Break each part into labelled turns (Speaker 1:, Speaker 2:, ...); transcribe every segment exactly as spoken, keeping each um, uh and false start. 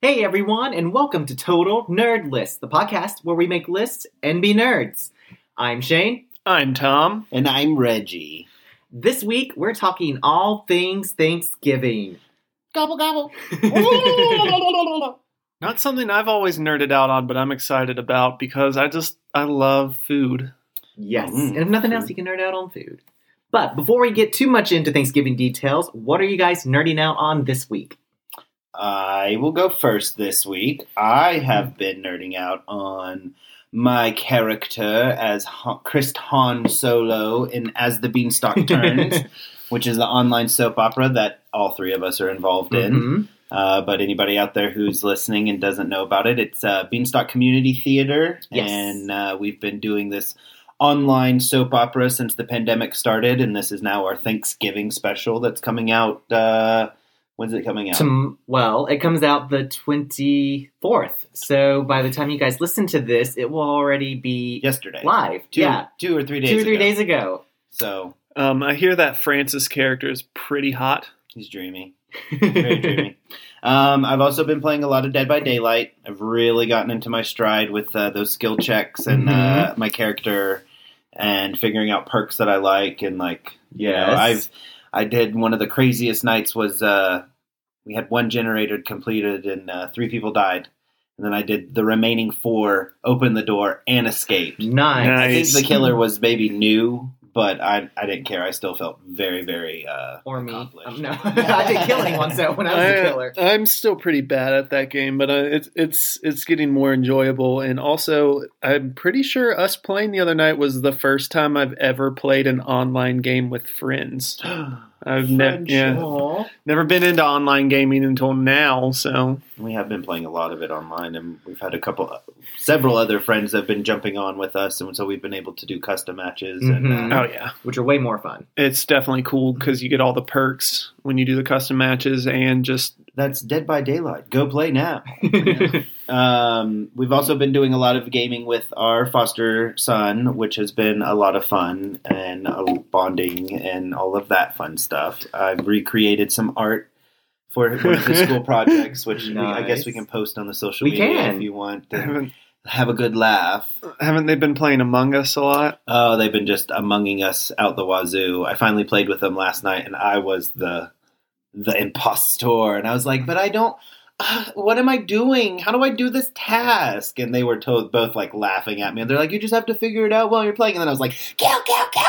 Speaker 1: Hey everyone, and welcome to Total Nerd List, the podcast where we make lists and be nerds. I'm Shane.
Speaker 2: I'm Tom.
Speaker 3: And I'm Reggie.
Speaker 1: This week, we're talking all things Thanksgiving.
Speaker 3: Gobble, gobble.
Speaker 2: Not something I've always nerded out on, but I'm excited about because I just, I love food.
Speaker 1: Yes,
Speaker 3: Mm,
Speaker 1: and if nothing
Speaker 3: food.
Speaker 1: else, you can nerd out on food. But before we get too much into Thanksgiving details, what are you guys nerding out on this week?
Speaker 3: I will go first this week. I have been nerding out on my character as Han- Chris Han Solo in As the Beanstalk Turns, which is the online soap opera that all three of us are involved in.
Speaker 1: Mm-hmm.
Speaker 3: Uh, but anybody out there who's listening and doesn't know about it, it's uh, Beanstalk Community Theater.
Speaker 1: Yes.
Speaker 3: And uh, we've been doing this online soap opera since the pandemic started, and this is now our Thanksgiving special that's coming out. Uh, when's it coming out?
Speaker 1: Tom- well, it comes out the twenty-fourth, so by the time you guys listen to this, it will already be
Speaker 3: Yesterday.
Speaker 1: live.
Speaker 3: Two,
Speaker 1: yeah,
Speaker 3: two or three days
Speaker 1: two or three
Speaker 3: ago.
Speaker 1: days ago.
Speaker 3: So
Speaker 2: Um, I hear that Francis character is pretty hot.
Speaker 3: he's dreamy. Very dreamy. Um, I've also been playing a lot of Dead by Daylight. I've really gotten into my stride with uh, those skill checks and uh, my character and figuring out perks that I like. And like, you know,
Speaker 1: Yes.
Speaker 3: I've I did one of the craziest nights was uh, we had one generator completed and uh, three people died. And then I did the remaining four, open the door, and escaped.
Speaker 1: Nice.
Speaker 3: I think
Speaker 2: Nice.
Speaker 3: the killer was maybe new, but I I didn't care. I still felt very, very uh,
Speaker 1: Or me.
Speaker 3: accomplished.
Speaker 1: Um, no, I didn't kill anyone, so when I was the killer.
Speaker 2: I, am still pretty bad at that game, but uh, it's it's it's getting more enjoyable. And also, I'm pretty sure us playing the other night was the first time I've ever played an online game with friends. I've never yeah,
Speaker 1: Aw.
Speaker 2: never been into online gaming until now. So
Speaker 3: We have been playing a lot of it online, and we've had a couple, several other friends that have been jumping on with us, and so we've been able to do custom matches.
Speaker 1: Mhm.
Speaker 3: And uh,
Speaker 2: oh yeah.
Speaker 1: Which are way more fun.
Speaker 2: It's definitely cool because you get all the perks when you do the custom matches and just
Speaker 3: that's Dead by Daylight. Go play now. um, we've also been doing a lot of gaming with our foster son, which has been a lot of fun and uh, bonding and all of that fun stuff. I've recreated some art for one of the school projects, which we, I guess we
Speaker 1: Nice.
Speaker 3: can post on the social
Speaker 1: We
Speaker 3: media
Speaker 1: can.
Speaker 3: if you want to
Speaker 2: haven't,
Speaker 3: have a good laugh.
Speaker 2: haven't they been playing Among Us a lot?
Speaker 3: Oh, they've been just amonging us out the wazoo. I finally played with them last night, and I was the the impostor, and I was like, "But I don't. Uh, what am I doing? How do I do this task?" And they were to- both like laughing at me, and they're like, "You just have to figure it out while you're playing." And then I was like, "Kill, kill, kill,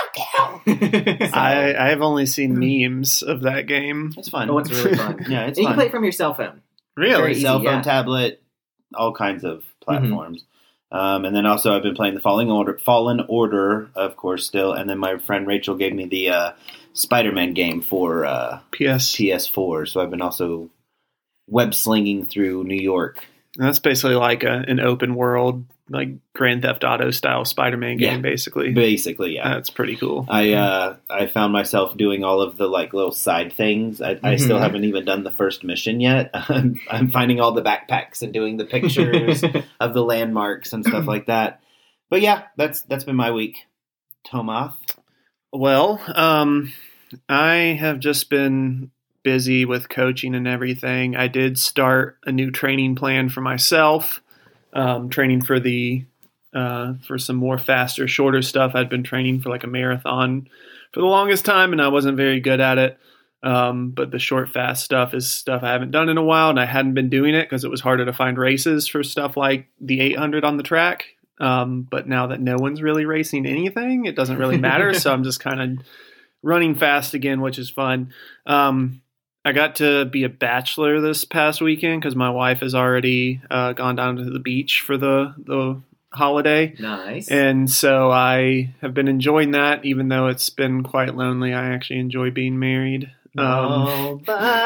Speaker 3: kill."
Speaker 2: I, I have only seen memes of that game.
Speaker 3: It's fun.
Speaker 1: Oh, it's really fun.
Speaker 3: Yeah, it's
Speaker 1: And you can
Speaker 3: fun.
Speaker 1: play it from your cell phone. Very
Speaker 2: Really?
Speaker 1: easy,
Speaker 3: Cell phone,
Speaker 1: yeah.
Speaker 3: tablet, all kinds of platforms. Um, and then also I've been playing the Falling Order, Fallen Order, of course, still. And then my friend Rachel gave me the uh, Spider-Man game for uh,
Speaker 2: P S.
Speaker 3: P S four. So I've been also web slinging through New York.
Speaker 2: That's basically like a, an open world, like Grand Theft Auto style Spider-Man game,
Speaker 3: Yeah.
Speaker 2: basically.
Speaker 3: Basically, yeah.
Speaker 2: That's pretty cool.
Speaker 3: I uh, I found myself doing all of the like little side things. I, I still
Speaker 1: Mhm.
Speaker 3: haven't even done the first mission yet. I'm, I'm finding all the backpacks and doing the pictures of the landmarks and stuff like that. But yeah, that's that's been my week. Tomath.
Speaker 2: Well, um, I have just been busy with coaching and everything. I did start a new training plan for myself, um, training for the uh, for some more faster, shorter stuff. I'd been training for like a marathon for the longest time, and I wasn't very good at it. Um, but the short, fast stuff is stuff I haven't done in a while, and I hadn't been doing it because it was harder to find races for stuff like the eight hundred on the track. Um, but now that no one's really racing anything, it doesn't really matter. So I'm just kind of running fast again, which is fun. Um, I got to be a bachelor this past weekend because my wife has already uh, gone down to the beach for the, the holiday.
Speaker 1: Nice.
Speaker 2: And so I have been enjoying that, even though it's been quite lonely. I actually enjoy being married. Um,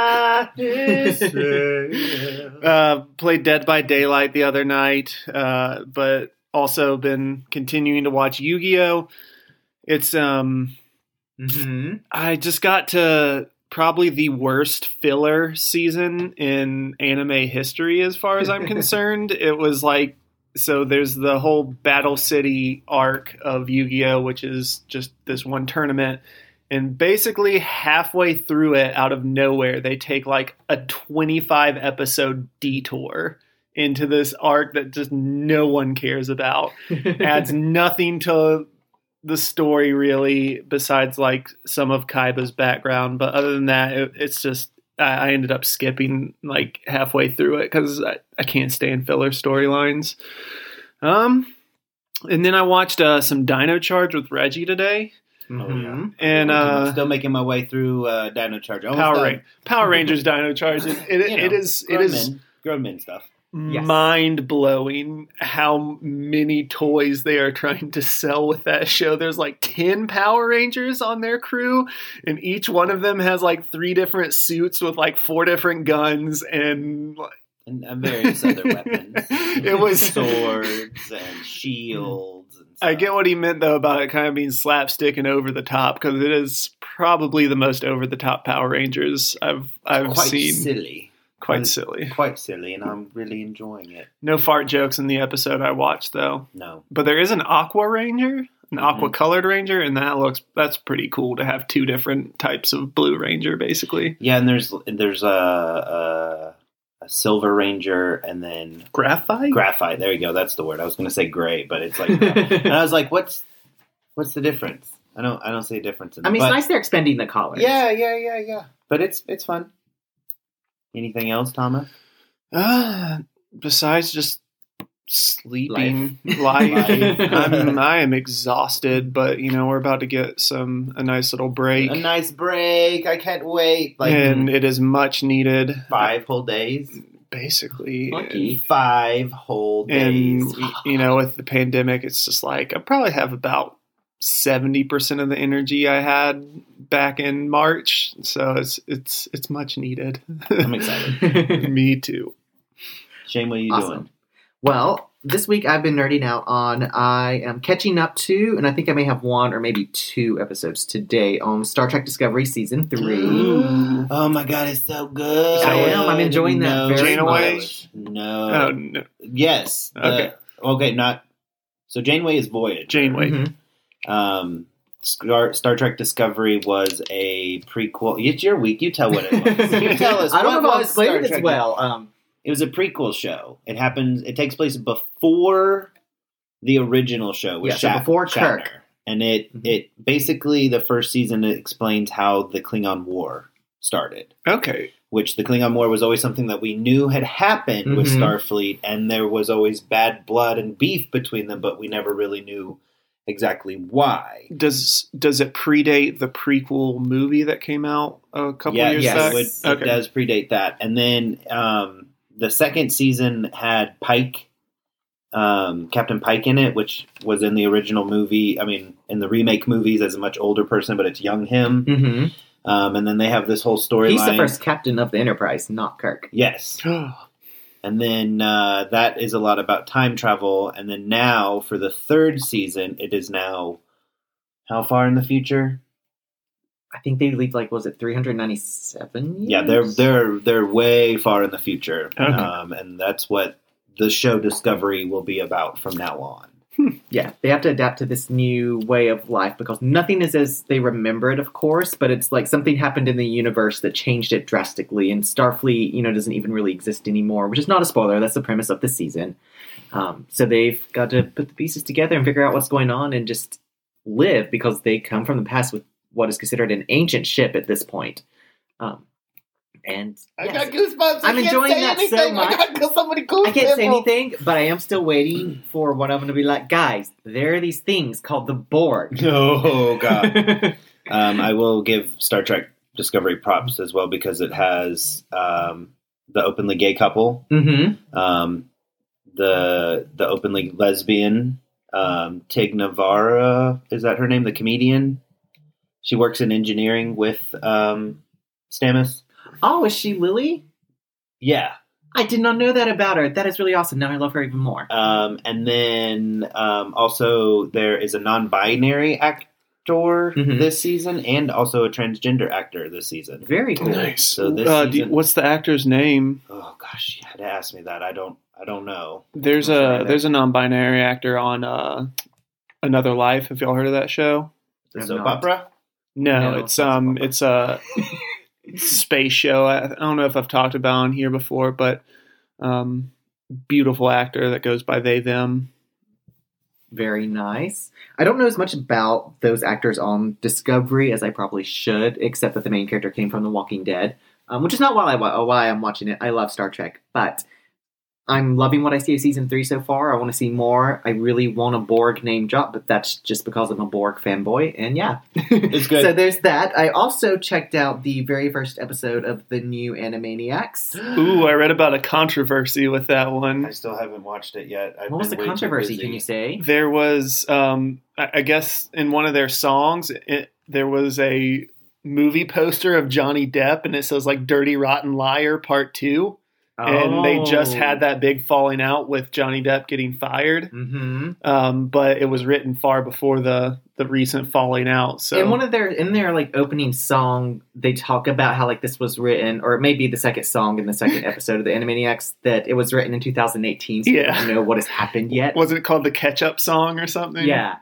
Speaker 2: uh, played Dead by Daylight the other night, uh, but also been continuing to watch Yu-Gi-Oh! It's um,
Speaker 1: hmm
Speaker 2: I just got to probably the worst filler season in anime history as far as I'm concerned. It was like, so there's the whole Battle City arc of Yu-Gi-Oh!, which is just this one tournament. And basically halfway through it, out of nowhere, they take like a twenty-five episode detour into this arc that just no one cares about. Adds nothing to the story really, besides like some of Kaiba's background. But other than that, it, it's just, I, I ended up skipping like halfway through it because I, I can't stand filler storylines. Um, and then I watched uh, some Dino Charge with Reggie today.
Speaker 3: Oh, yeah.
Speaker 2: And
Speaker 3: I'm
Speaker 2: uh,
Speaker 3: still making my way through uh, Dino Charge. Almost
Speaker 2: Power
Speaker 3: done.
Speaker 2: Ra- Power Rangers Dino Charge. It, it,
Speaker 3: You know,
Speaker 2: it is it
Speaker 3: grown
Speaker 2: is
Speaker 3: men, grown men stuff.
Speaker 1: Yes.
Speaker 2: mind blowing how many toys they are trying to sell with that show. There's like ten Power Rangers on their crew, and each one of them has like three different suits with like four different guns and.
Speaker 3: And, and various other weapons.
Speaker 2: It was
Speaker 3: swords and shields. And stuff.
Speaker 2: I get what he meant though about it kind of being slapstick and over the top, because it is probably the most over the top Power Rangers I've I've
Speaker 3: quite
Speaker 2: seen.
Speaker 3: silly.
Speaker 2: Quite silly.
Speaker 3: Quite silly, and I'm really enjoying it.
Speaker 2: No fart jokes in the episode I watched though.
Speaker 3: No.
Speaker 2: But there is an Aqua Ranger, an
Speaker 3: Mm-hmm.
Speaker 2: aqua colored Ranger, and that looks that's pretty cool to have two different types of Blue Ranger basically.
Speaker 3: Yeah, and there's there's a, a, a Silver Ranger, and then
Speaker 2: Graphite?
Speaker 3: Graphite. There you go. That's the word. I was going to say gray, but it's like, and I was like, what's what's the difference? I don't I don't see a difference in
Speaker 1: I
Speaker 3: them.
Speaker 1: mean,
Speaker 3: but,
Speaker 1: it's nice they're expanding the colors.
Speaker 3: Yeah, yeah, yeah, yeah. But it's it's fun. Anything else, Thomas?
Speaker 2: Uh, besides just sleeping life,
Speaker 3: Life.
Speaker 2: I'm, I am exhausted, but you know, we're about to get some a nice little break.
Speaker 3: A nice break. I can't wait. Like
Speaker 2: And it is much needed.
Speaker 3: five whole days.
Speaker 2: Basically.
Speaker 1: Lucky.
Speaker 3: Five whole
Speaker 2: And,
Speaker 3: days.
Speaker 2: you know, with the pandemic, it's just like I probably have about seventy percent of the energy I had back in March. So it's it's it's much needed.
Speaker 3: I'm excited.
Speaker 2: Me too.
Speaker 3: Shane, what are you
Speaker 1: Awesome.
Speaker 3: doing?
Speaker 1: Well, this week I've been nerding out on, I am catching up to, and I think I may have one or maybe two episodes today on Star Trek Discovery Season three.
Speaker 2: Ooh.
Speaker 3: Oh my god, it's so good.
Speaker 1: I am. I'm enjoying that
Speaker 3: no,
Speaker 1: very
Speaker 2: Janeway?
Speaker 1: much.
Speaker 3: No.
Speaker 2: Oh, no.
Speaker 3: Yes. the-
Speaker 2: Okay.
Speaker 3: Okay, not. So Janeway is Voyage.
Speaker 2: Janeway.
Speaker 1: Mhm.
Speaker 3: Um, Star, Star Trek Discovery was a prequel. It's your week. You tell what it was. You tell us.
Speaker 1: I don't
Speaker 3: what
Speaker 1: know if I'll
Speaker 3: was
Speaker 1: explain
Speaker 3: Star
Speaker 1: it as
Speaker 3: Trek?
Speaker 1: well. Um,
Speaker 3: It was a prequel show. It happens. It takes place before the original show with
Speaker 1: Yeah, so
Speaker 3: Shat-
Speaker 1: before
Speaker 3: Shatner.
Speaker 1: Kirk.
Speaker 3: And it
Speaker 1: Mhm.
Speaker 3: it basically the first season it explains how the Klingon War started.
Speaker 2: Okay.
Speaker 3: Which the Klingon War was always something that we knew had happened with
Speaker 1: Mhm.
Speaker 3: Starfleet, and there was always bad blood and beef between them, but we never really knew exactly why.
Speaker 2: Does does it predate the prequel movie that came out a couple
Speaker 3: Yeah,
Speaker 2: years
Speaker 1: yes.
Speaker 2: back?
Speaker 3: it, would, it
Speaker 2: Okay.
Speaker 3: does predate that. And then um, the second season had Pike, um, Captain Pike in it, which was in the original movie. I mean, in the remake movies as a much older person, but it's young him.
Speaker 1: mhm.
Speaker 3: Um, and then they have this whole storyline.
Speaker 1: He's the first captain of the Enterprise, not Kirk.
Speaker 3: Yes. And then uh, that is a lot about time travel. And then now for the third season, it is now how far in the future?
Speaker 1: I think they leave like, was it three hundred ninety-seven years?
Speaker 3: Yeah, they're they're they're way far in the future,
Speaker 2: Okay.
Speaker 3: um, and that's what the show Discovery will be about from now on.
Speaker 1: Yeah, they have to adapt to this new way of life because nothing is as they remember it, of course, but it's like something happened in the universe that changed it drastically, and Starfleet, you know, doesn't even really exist anymore, which is not a spoiler. That's the premise of the season. Um, so they've got to put the pieces together and figure out what's going on and just live because they come from the past with what is considered an ancient ship at this point. Um, and yes.
Speaker 3: goosebumps.
Speaker 1: I'm enjoying that so much.
Speaker 3: got so many goosebumps.
Speaker 1: I can't say anything, but I am still waiting for one of them to be like, guys, there are these things called the Borg.
Speaker 3: Oh god. um, I will give Star Trek Discovery props as well because it has um, the openly gay couple,
Speaker 1: mm-hmm.
Speaker 3: um, the the openly lesbian um, Tig Navara. Is that her name? The comedian. She works in engineering with um, Stamets.
Speaker 1: Oh, is she Lily?
Speaker 3: Yeah.
Speaker 1: I did not know that about her. That is really awesome. Now I love her even more.
Speaker 3: Um, and then um, also there is a non-binary actor
Speaker 1: Mhm.
Speaker 3: this season, and also a transgender actor this season.
Speaker 1: Very cool.
Speaker 2: Nice.
Speaker 3: So this
Speaker 2: uh, do you-
Speaker 3: season-
Speaker 2: what's the actor's name?
Speaker 3: Oh gosh, you had to ask me that. I don't. I don't know.
Speaker 2: There's
Speaker 1: I'm sorry,
Speaker 2: a
Speaker 1: that-
Speaker 2: there's a non-binary actor on uh, Another Life. Have y'all heard of that show?
Speaker 3: The
Speaker 1: I've
Speaker 3: soap
Speaker 1: not.
Speaker 3: opera.
Speaker 2: No,
Speaker 1: No,
Speaker 2: it's um, it's a space show. I, I don't know if I've talked about on here before, but um, beautiful actor that goes by they them.
Speaker 1: Very nice. I don't know as much about those actors on Discovery as I probably should, except that the main character came from The Walking Dead, um, which is not why, I, why I'm watching it. I love Star Trek, but I'm loving what I see of season three so far. I want to see more. I really want a Borg name drop, but that's just because I'm a Borg fanboy, and yeah.
Speaker 3: It's good.
Speaker 1: So there's that. I also checked out the very first episode of the new Animaniacs.
Speaker 2: Ooh, I read about a controversy with that
Speaker 3: I
Speaker 2: one.
Speaker 3: still haven't watched it yet. I've
Speaker 1: What was the
Speaker 3: been way too
Speaker 1: controversy,
Speaker 3: busy.
Speaker 1: can you say?
Speaker 2: There was, um, I I guess, in one of their songs, it, there was a movie poster of Johnny Depp, and it says like "Dirty Rotten Liar" Part Two. And they just had that big falling out with Johnny Depp getting fired.
Speaker 1: Mm-hmm.
Speaker 2: Um, but it was written far before the, the recent falling out. So
Speaker 1: In one of their in their like opening song, they talk about how like this was written, or it may be the second song in the second episode of the Animaniacs, that it was written in two thousand eighteen. So
Speaker 2: Yeah.
Speaker 1: we don't know what has happened yet.
Speaker 2: wasn't it called the Ketchup Song or something?
Speaker 1: Yeah.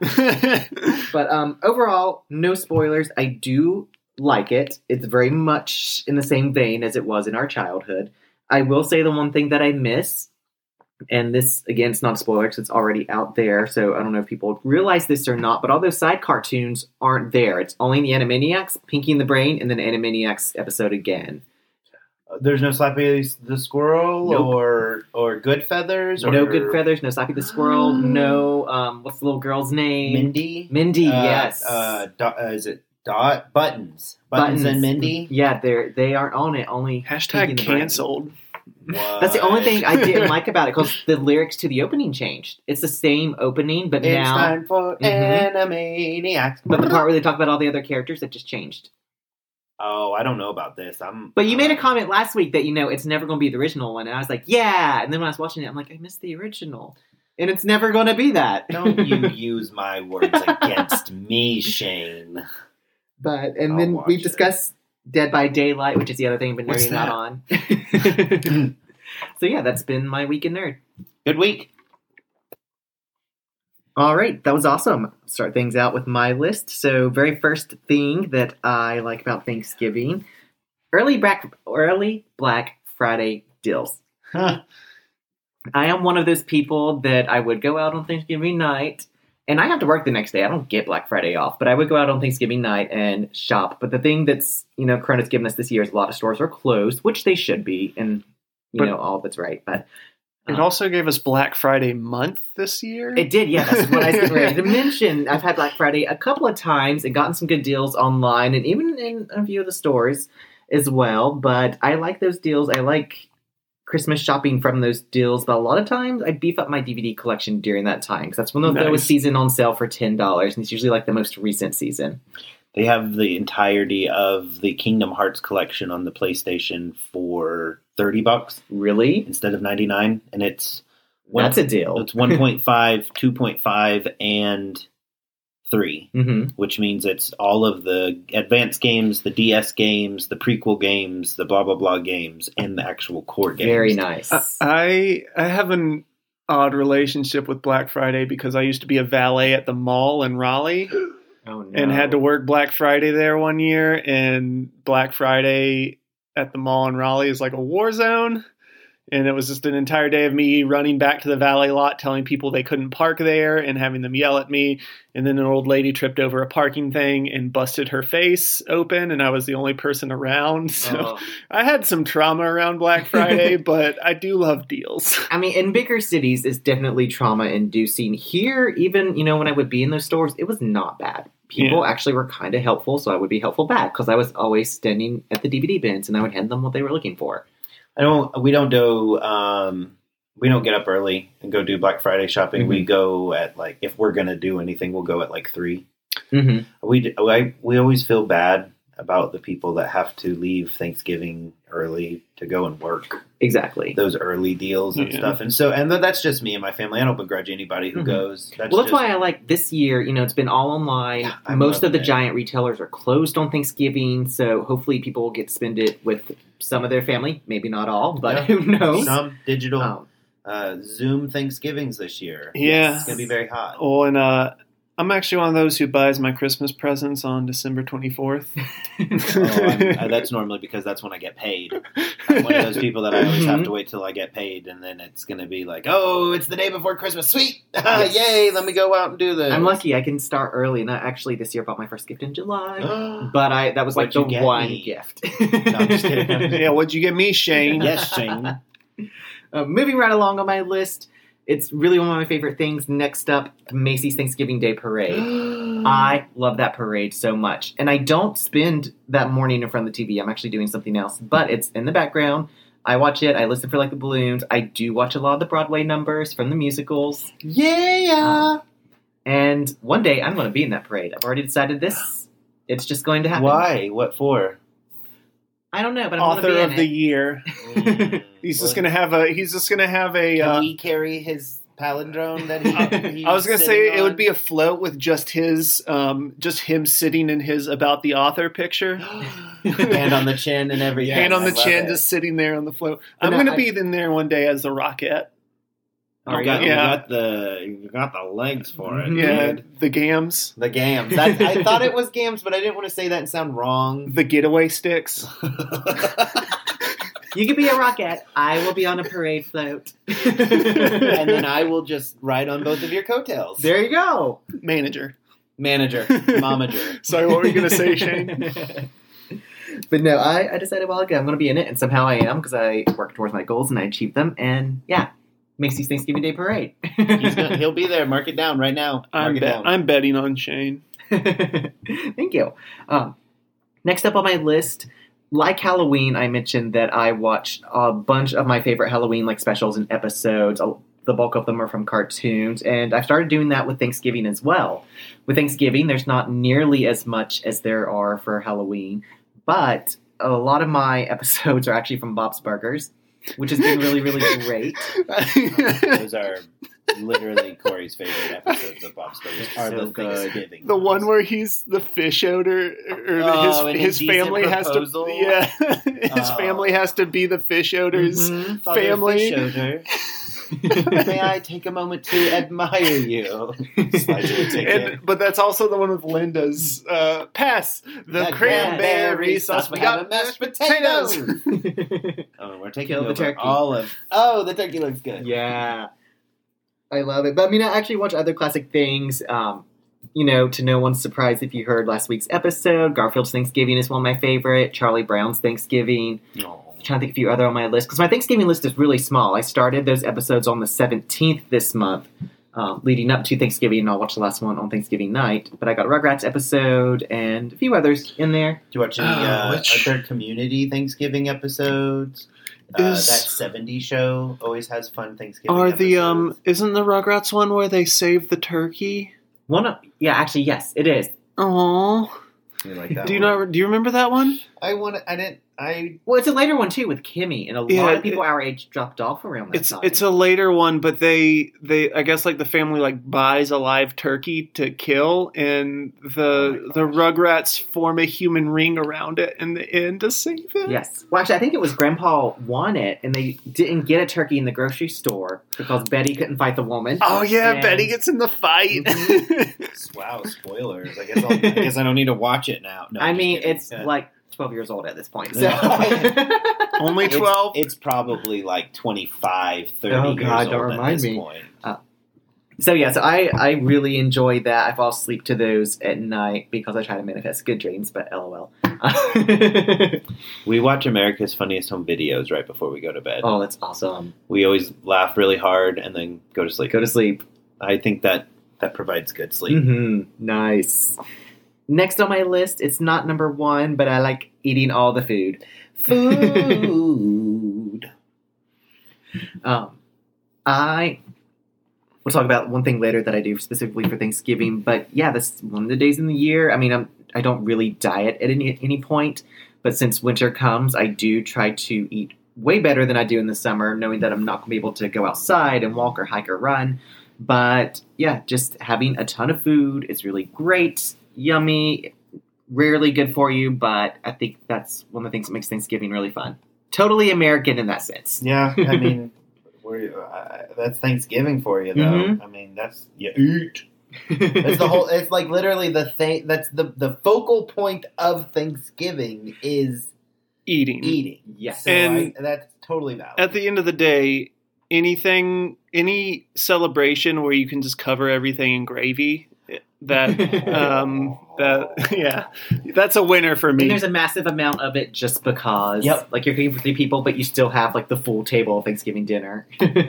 Speaker 1: But um, overall, no spoilers. I do like it. It's very much in the same vein as it was in our childhood. I will say the one thing that I miss, and this, again, it's not a spoiler because it's already out there, so I don't know if people realize this or not, but all those side cartoons aren't there. It's only the Animaniacs, Pinky and the Brain, and then Animaniacs episode again.
Speaker 3: There's no Slappy the Squirrel
Speaker 1: Nope.
Speaker 3: or or Good Feathers? Or
Speaker 1: No Good Feathers, no Slappy the Squirrel, no, um, what's the little girl's name?
Speaker 3: Mindy?
Speaker 1: Mindy,
Speaker 3: Uh,
Speaker 1: yes.
Speaker 3: Uh, Dot, uh, is it Dot? Buttons. Buttons, and Mindy?
Speaker 1: Yeah, they're, they aren't on it, only Pinky
Speaker 2: Hashtag
Speaker 1: and the Brain.
Speaker 2: canceled.
Speaker 1: That's the only thing I didn't like about it, because the lyrics to the opening changed. It's the same opening, but
Speaker 3: It's
Speaker 1: now...
Speaker 3: time for
Speaker 1: Mhm.
Speaker 3: Animaniacs.
Speaker 1: But the part where they talk about all the other characters, it just changed.
Speaker 3: Oh, I don't know about this. I'm.
Speaker 1: But you made a
Speaker 3: uh,
Speaker 1: comment last week that, you know, it's never going to be the original one. And I was like, yeah. And then when I was watching it, I'm like, I missed the original. And it's never going to be that.
Speaker 3: Don't you use my words against me, Shane.
Speaker 1: But, and
Speaker 3: I'll
Speaker 1: then
Speaker 3: watch
Speaker 1: we've
Speaker 3: it.
Speaker 1: discussed Dead by Daylight, which is the other thing I've been
Speaker 2: What's
Speaker 1: nerding out
Speaker 2: that?
Speaker 1: on. So yeah, that's been my week in nerd.
Speaker 3: Good week.
Speaker 1: All right, that was awesome. Start things out with my list. So, very first thing that I like about Thanksgiving, early Black early Black Friday deals.
Speaker 3: Huh.
Speaker 1: I am one of those people that I would go out on Thanksgiving night, and I have to work the next day. I don't get Black Friday off, but I would go out on Thanksgiving night and shop. But the thing that's, you know, Corona's given us this year is a lot of stores are closed, which they should be, and you
Speaker 2: But-
Speaker 1: know, all of it's right. But
Speaker 2: It
Speaker 1: um,
Speaker 2: also gave us Black Friday month this year.
Speaker 1: It did, yeah. That's what I was getting ready to mention. I've had Black Friday a couple of times and gotten some good deals online and even in a few of the stores as well. But I like those deals. I like Christmas shopping from those deals. But a lot of times I beef up my D V D collection during that time because that's when there was
Speaker 2: Nice.
Speaker 1: season on sale for ten dollars. And it's usually like the most recent season.
Speaker 3: They have the entirety of the Kingdom Hearts collection on the PlayStation for thirty bucks
Speaker 1: Really?
Speaker 3: instead of ninety-nine, and it's
Speaker 1: That's a deal.
Speaker 3: It's one point five, two point five, and three,
Speaker 1: Mm-hmm.
Speaker 3: which means it's all of the advanced games, the D S games, the prequel games, the blah blah blah games, and the actual core games.
Speaker 1: Very nice.
Speaker 2: I I I have an odd relationship with Black Friday because I used to be a valet at the mall in Raleigh
Speaker 1: oh, no.
Speaker 2: and had to work Black Friday there one year. And Black Friday at the mall in Raleigh is like a war zone. And it was just an entire day of me running back to the valet lot, telling people they couldn't park there and having them yell at me. And then an old lady tripped over a parking thing and busted her face open, and I was the only person around. So
Speaker 1: Oh.
Speaker 2: I had some trauma around Black Friday, but I do love deals.
Speaker 1: I mean, in bigger cities, it's definitely trauma-inducing. Here, even, you know, when I would be in those stores, it was not bad. People actually were kind of helpful, so I would be helpful back, because I was always standing at the D V D bins, and I would hand them what they were looking for.
Speaker 3: I don't. We don't do. Um, we don't get up early and go do Black Friday shopping.
Speaker 1: Mm-hmm.
Speaker 3: We go at like if we're gonna do anything, we'll go at like three.
Speaker 1: Mm-hmm.
Speaker 3: We I, we always feel bad about the people that have to leave Thanksgiving early to go and work.
Speaker 1: Exactly.
Speaker 3: Those early deals and
Speaker 2: Yeah.
Speaker 3: stuff, and so and that's just me and my family. I don't begrudge anybody who
Speaker 1: Mhm.
Speaker 3: goes. That's
Speaker 1: Well, that's
Speaker 3: just,
Speaker 1: why I like this year, you know, it's been all online.
Speaker 3: Yeah, I'm
Speaker 1: Most of
Speaker 3: loving
Speaker 1: the
Speaker 3: it.
Speaker 1: giant retailers are closed on Thanksgiving, so hopefully people will get to spend it with some of their family. Maybe not all, but
Speaker 3: Yeah.
Speaker 1: who knows?
Speaker 3: some digital
Speaker 1: Um,
Speaker 3: uh, Zoom Thanksgivings this year.
Speaker 2: Yeah.
Speaker 3: It's gonna be very hot.
Speaker 2: Oh, and uh, I'm actually one of those who buys my Christmas presents on December twenty-fourth.
Speaker 3: Oh, I'm, I, that's normally because that's when I get paid. I'm one of those people that I always have to wait till I get paid, and then it's going to be like, oh, it's the day before Christmas. Sweet!
Speaker 1: Yes.
Speaker 3: Yay, let me go out and do this.
Speaker 1: I'm lucky. I can start early, and I actually this year bought my first gift in July. But I that was like
Speaker 3: What'd
Speaker 1: the
Speaker 3: you get
Speaker 1: one
Speaker 3: me?
Speaker 1: gift.
Speaker 3: No, I'm just kidding.
Speaker 2: Yeah, what'd you get me, Shane?
Speaker 3: Yes, Shane.
Speaker 1: Uh, moving right along on my list, it's really one of my favorite things. Next up, Macy's Thanksgiving Day Parade. I love that parade so much. And I don't spend that morning in front of the T V. I'm actually doing something else. But it's in the background. I watch it. I listen for like the balloons. I do watch a lot of the Broadway numbers from the musicals.
Speaker 3: Yeah.
Speaker 1: And one day I'm going to be in that parade. I've already decided this. It's just going to happen.
Speaker 3: Why? What for?
Speaker 1: I don't know, but I'm going to
Speaker 2: Author
Speaker 1: be
Speaker 2: of
Speaker 1: in
Speaker 2: the
Speaker 1: it.
Speaker 2: year.
Speaker 3: Mm.
Speaker 2: He's
Speaker 3: Well,
Speaker 2: just gonna have a. He's just gonna have a.
Speaker 3: Can
Speaker 2: Uh,
Speaker 3: we carry his palindrome that he? he's
Speaker 2: I was gonna say
Speaker 3: sitting
Speaker 2: it would
Speaker 3: on?
Speaker 2: be a float with just his, um, just him sitting in his about the author picture,
Speaker 3: hand on the chin and everything.
Speaker 2: hand on
Speaker 3: I
Speaker 2: the
Speaker 3: love
Speaker 2: chin,
Speaker 3: it.
Speaker 2: just sitting there on the float.
Speaker 1: But
Speaker 2: I'm
Speaker 1: no,
Speaker 2: gonna
Speaker 1: I-
Speaker 2: be in there one day as the Rockette.
Speaker 3: You
Speaker 1: Are
Speaker 3: got,
Speaker 1: you?
Speaker 3: you
Speaker 2: Yeah.
Speaker 3: got the you got the legs for it.
Speaker 1: Mhm.
Speaker 2: Yeah,
Speaker 3: dude.
Speaker 2: the Gams,
Speaker 3: The gams. That, I thought it was gams, but I didn't want to say that and sound wrong.
Speaker 2: the getaway sticks.
Speaker 1: You can be a rocket. I will be on a parade float.
Speaker 3: And then I will just ride on both of your coattails.
Speaker 1: There you go.
Speaker 2: Manager.
Speaker 3: Manager, momager.
Speaker 2: Sorry, what were you gonna say, Shane?
Speaker 1: But no, I, I decided a while ago I'm going to be in it, and somehow I am because I work towards my goals and I achieve them. And yeah, Macy's Thanksgiving Day Parade.
Speaker 3: He's gonna, he'll be there. Mark it down right now. Mark
Speaker 2: I'm
Speaker 3: it
Speaker 2: bet-
Speaker 3: down.
Speaker 2: I'm betting on Shane.
Speaker 1: Thank you. Um, next up on my list, like Halloween, I mentioned that I watched a bunch of my favorite Halloween like specials and episodes. Uh, The bulk of them are from cartoons, and I've started doing that with Thanksgiving as well. With Thanksgiving, there's not nearly as much as there are for Halloween, but a lot of my episodes are actually from Bob's Burgers, which has been really, really great.
Speaker 3: Those are literally Corey's favorite episodes of Bob's Burgers. Are
Speaker 1: So
Speaker 3: the
Speaker 1: good.
Speaker 3: Thanksgiving
Speaker 2: The one
Speaker 3: ones.
Speaker 2: where he's the fish odor, or
Speaker 3: Oh, an
Speaker 2: his his
Speaker 3: indecent
Speaker 2: family has to,
Speaker 3: proposal?
Speaker 2: yeah, his
Speaker 3: Oh.
Speaker 2: family has to be the fish odor's
Speaker 1: Mhm.
Speaker 3: Father
Speaker 2: family.
Speaker 3: Fish odor. May I take a moment to admire you? Slide you a ticket.
Speaker 2: And, but that's also the one with Linda's uh, pass the
Speaker 3: That
Speaker 2: cranberry sauce. We got mashed potatoes.
Speaker 3: Oh, we're taking
Speaker 1: Kill the
Speaker 3: over
Speaker 1: turkey.
Speaker 3: all of. Oh, the turkey looks good.
Speaker 1: Yeah. I love it. But I mean, I actually watch other classic things. Um, you know, to no one's surprise if you heard last week's episode, Garfield's Thanksgiving is one of my favorite. Charlie Brown's Thanksgiving.
Speaker 3: Oh.
Speaker 1: I'm trying to think of a few other on my list. Because my Thanksgiving list is really small. I started those episodes on the seventeenth this month, um, leading up to Thanksgiving. And I'll watch the last one on Thanksgiving night. But I got a Rugrats episode and a few others in there.
Speaker 3: Do you watch any
Speaker 2: Oh,
Speaker 3: uh,
Speaker 2: which-
Speaker 3: other Community Thanksgiving episodes? Uh,
Speaker 2: Is-
Speaker 3: that seventies show always has fun Thanksgiving
Speaker 2: Are the
Speaker 3: episodes.
Speaker 2: um? Isn't the Rugrats one where they save the turkey?
Speaker 1: One of, yeah, actually, yes, it is.
Speaker 2: Oh,
Speaker 3: You like that
Speaker 2: do you
Speaker 3: one?
Speaker 2: not? Do you remember that one?
Speaker 3: I want to. I didn't. I.
Speaker 1: Well, it's a later one, too, with Kimmy. And a
Speaker 2: Yeah,
Speaker 1: lot of people
Speaker 2: it-
Speaker 1: our age dropped off around that
Speaker 2: It's
Speaker 1: time.
Speaker 2: it's a later one, but they they I guess like the family like buys a live turkey to kill, and
Speaker 3: Oh
Speaker 2: the
Speaker 3: my
Speaker 2: the
Speaker 3: gosh.
Speaker 2: Rugrats form a human ring around it in the end to save it.
Speaker 1: Yes. Well, actually, I think it was Grandpa won it, and they didn't get a turkey in the grocery store because Betty couldn't fight the woman.
Speaker 2: Oh yeah,
Speaker 1: And-
Speaker 2: Betty gets in the fight.
Speaker 3: Wow, spoilers. I guess. I'll, I guess I don't need to watch it now. No,
Speaker 1: I
Speaker 3: I'm just
Speaker 1: mean,
Speaker 3: kidding.
Speaker 1: it's
Speaker 3: Yeah.
Speaker 1: like twelve years old at this point. So.
Speaker 2: Only
Speaker 3: It's-
Speaker 2: twelve.
Speaker 3: It's, probably like twenty-five, thirty
Speaker 1: Oh,
Speaker 3: years
Speaker 1: God,
Speaker 3: old
Speaker 1: don't
Speaker 3: at
Speaker 1: remind
Speaker 3: this
Speaker 1: me.
Speaker 3: point.
Speaker 1: so yeah, so I, I really enjoy that. I fall asleep to those at night because I try to manifest good dreams, but lol.
Speaker 3: We watch America's Funniest Home Videos right before we go to bed.
Speaker 1: Oh, that's awesome.
Speaker 3: We always laugh really hard and then go to sleep.
Speaker 1: Go to sleep.
Speaker 3: I think that that provides good sleep.
Speaker 1: Mm-hmm. Nice. Next on my list, it's not number one, but I like eating all the food.
Speaker 3: Food.
Speaker 1: Um, I we'll talk about one thing later that I do specifically for Thanksgiving, but yeah, this one of the days in the year. I mean, I'm I don't really diet at any any point, but since winter comes, I do try to eat way better than I do in the summer, knowing that I'm not going to be able to go outside and walk or hike or run. But yeah, just having a ton of food is really great, yummy, rarely good for you, but I think that's one of the things that makes Thanksgiving really fun. Totally American in that sense.
Speaker 3: Yeah, I mean, we're, uh, that's Thanksgiving for you, though.
Speaker 1: Mhm.
Speaker 3: I mean, that's you eat. It's the whole. It's like literally the thing. That's the the focal point of Thanksgiving is
Speaker 2: Eating.
Speaker 3: eating.
Speaker 1: Yes.
Speaker 3: So
Speaker 2: And-
Speaker 3: I, that's totally valid.
Speaker 2: At the end of the day, anything, any celebration where you can just cover everything in gravy, that, um, that, yeah, that's a winner for
Speaker 1: And
Speaker 2: me.
Speaker 1: there's a massive amount of it just because,
Speaker 3: Yep.
Speaker 1: like, you're cooking for three people, but you still have, like, the full table of Thanksgiving dinner.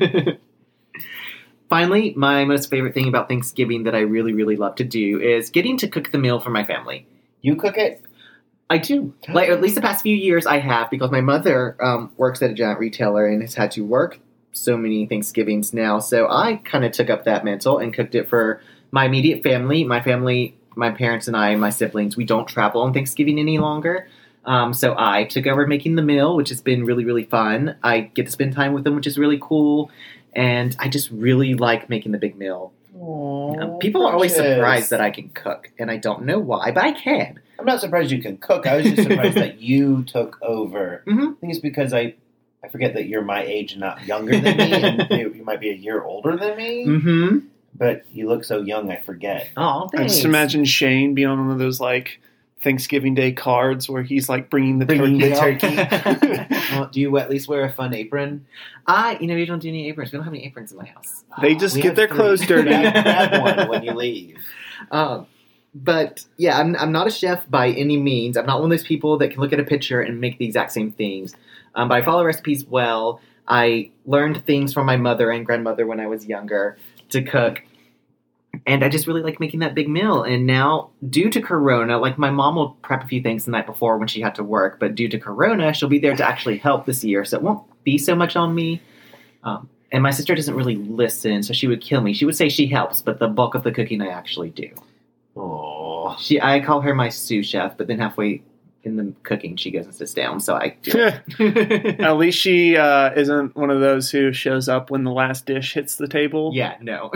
Speaker 1: Finally, my most favorite thing about Thanksgiving that I really, really love to do is getting to cook the meal for my family.
Speaker 3: You cook it.
Speaker 1: I do. Like, at least the past few years I have, because my mother um, works at a giant retailer and has had to work so many Thanksgivings now. So I kind of took up that mantle and cooked it for my immediate family. My family, my parents and I, and my siblings, we don't travel on Thanksgiving any longer. Um, so I took over making the meal, which has been really, really fun. I get to spend time with them, which is really cool. And I just really like making the big meal. Um, people are always surprised that I can cook, and I don't know why, but I can.
Speaker 3: I'm not surprised you can cook. I was just surprised that you took over.
Speaker 1: Mhm.
Speaker 3: I think it's because I, I forget that you're my age and not younger than me, and you, you might be a year older than me.
Speaker 1: Mm-hmm.
Speaker 3: But you look so young, I forget.
Speaker 1: Oh,
Speaker 2: I
Speaker 1: thanks.
Speaker 2: just imagine Shane being on one of those, like, Thanksgiving Day cards where he's, like, bringing the
Speaker 3: Bringing
Speaker 2: turkey
Speaker 3: the
Speaker 2: out.
Speaker 3: turkey. Well, do you at least wear a fun apron?
Speaker 1: I, you know, we don't do any aprons. We don't have any aprons in my house.
Speaker 2: They just
Speaker 3: We
Speaker 2: get
Speaker 3: have
Speaker 2: their
Speaker 3: three.
Speaker 2: clothes dirty.
Speaker 3: grab, grab one when you leave.
Speaker 1: Um, but yeah, I'm, I'm not a chef by any means. I'm not one of those people that can look at a picture and make the exact same things. Um, but I follow recipes well. I learned things from my mother and grandmother when I was younger to cook. And I just really like making that big meal. And now, due to Corona, like my mom will prep a few things the night before when she had to work. But due to Corona, she'll be there to actually help this year. So it won't be so much on me. Um, and my sister doesn't really listen, so she would kill me. She would say she helps, but the bulk of the cooking I actually do.
Speaker 3: Oh,
Speaker 1: She, I call her my sous chef, but then halfway in the cooking, she goes and sits down, so I do it.
Speaker 2: At least she uh, isn't one of those who shows up when the last dish hits the table.
Speaker 1: Yeah, no.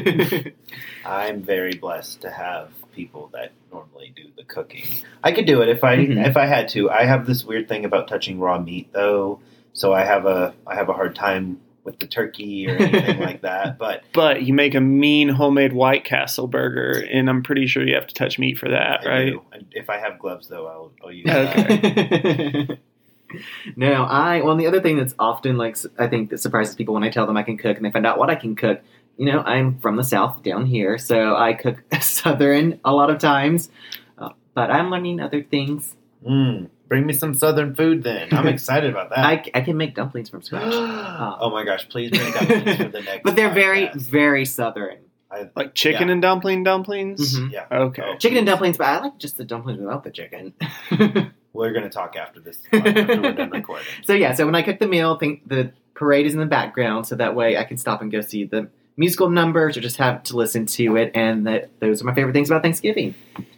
Speaker 3: I'm very blessed to have people that normally do the cooking. I could do it if I
Speaker 1: Mhm.
Speaker 3: if I had to. I have this weird thing about touching raw meat, though, so I have a I have a hard time with the turkey or anything like that. But
Speaker 2: But you make a mean homemade White Castle burger, and I'm pretty sure you have to touch meat for that,
Speaker 3: I
Speaker 2: right?
Speaker 3: do. And if I have gloves, though, I'll, I'll use
Speaker 2: Okay.
Speaker 3: that.
Speaker 1: No, I, well, and the other thing that's often, like, I think that surprises people when I tell them I can cook and they find out what I can cook. You know, I'm from the South down here, so I cook Southern a lot of times, uh, but I'm learning other things.
Speaker 3: Mm, bring me some Southern food, then. I'm excited about that.
Speaker 1: I, I can make dumplings from scratch. Uh,
Speaker 3: oh my gosh! Please bring dumplings for the next.
Speaker 1: but they're very,
Speaker 3: podcast.
Speaker 1: very Southern.
Speaker 3: I,
Speaker 2: Like chicken
Speaker 3: Yeah.
Speaker 2: and dumpling dumplings?
Speaker 1: Mhm.
Speaker 3: yeah.
Speaker 2: Okay.
Speaker 3: Oh,
Speaker 1: Chicken and
Speaker 3: please.
Speaker 1: dumplings, but I like just the dumplings without the chicken.
Speaker 3: We're gonna talk after this. After we're done recording.
Speaker 1: So yeah, so when I cook the meal, think the parade is in the background, so that way I can stop and go see the musical numbers or just have to listen to it, and that those are my favorite things about Thanksgiving.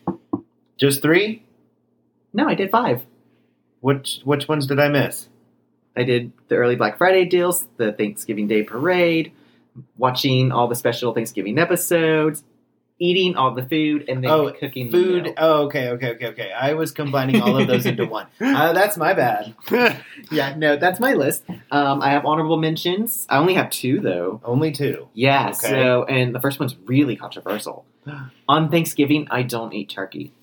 Speaker 3: Just three?
Speaker 1: No, I did five.
Speaker 3: Which which ones did I miss?
Speaker 1: I did the early Black Friday deals, the Thanksgiving Day parade, watching all the special Thanksgiving episodes, eating all the food, and then
Speaker 3: Oh,
Speaker 1: cooking the
Speaker 3: Food.
Speaker 1: meal.
Speaker 3: Oh, okay, okay, okay, okay. I was combining all of those into one. Uh, that's my bad.
Speaker 1: Yeah, no, that's my list. Um, I have honorable mentions. I only have two, though.
Speaker 3: Only two.
Speaker 1: Yeah,
Speaker 3: Okay.
Speaker 1: so, and the first one's really controversial. On Thanksgiving, I don't eat turkey.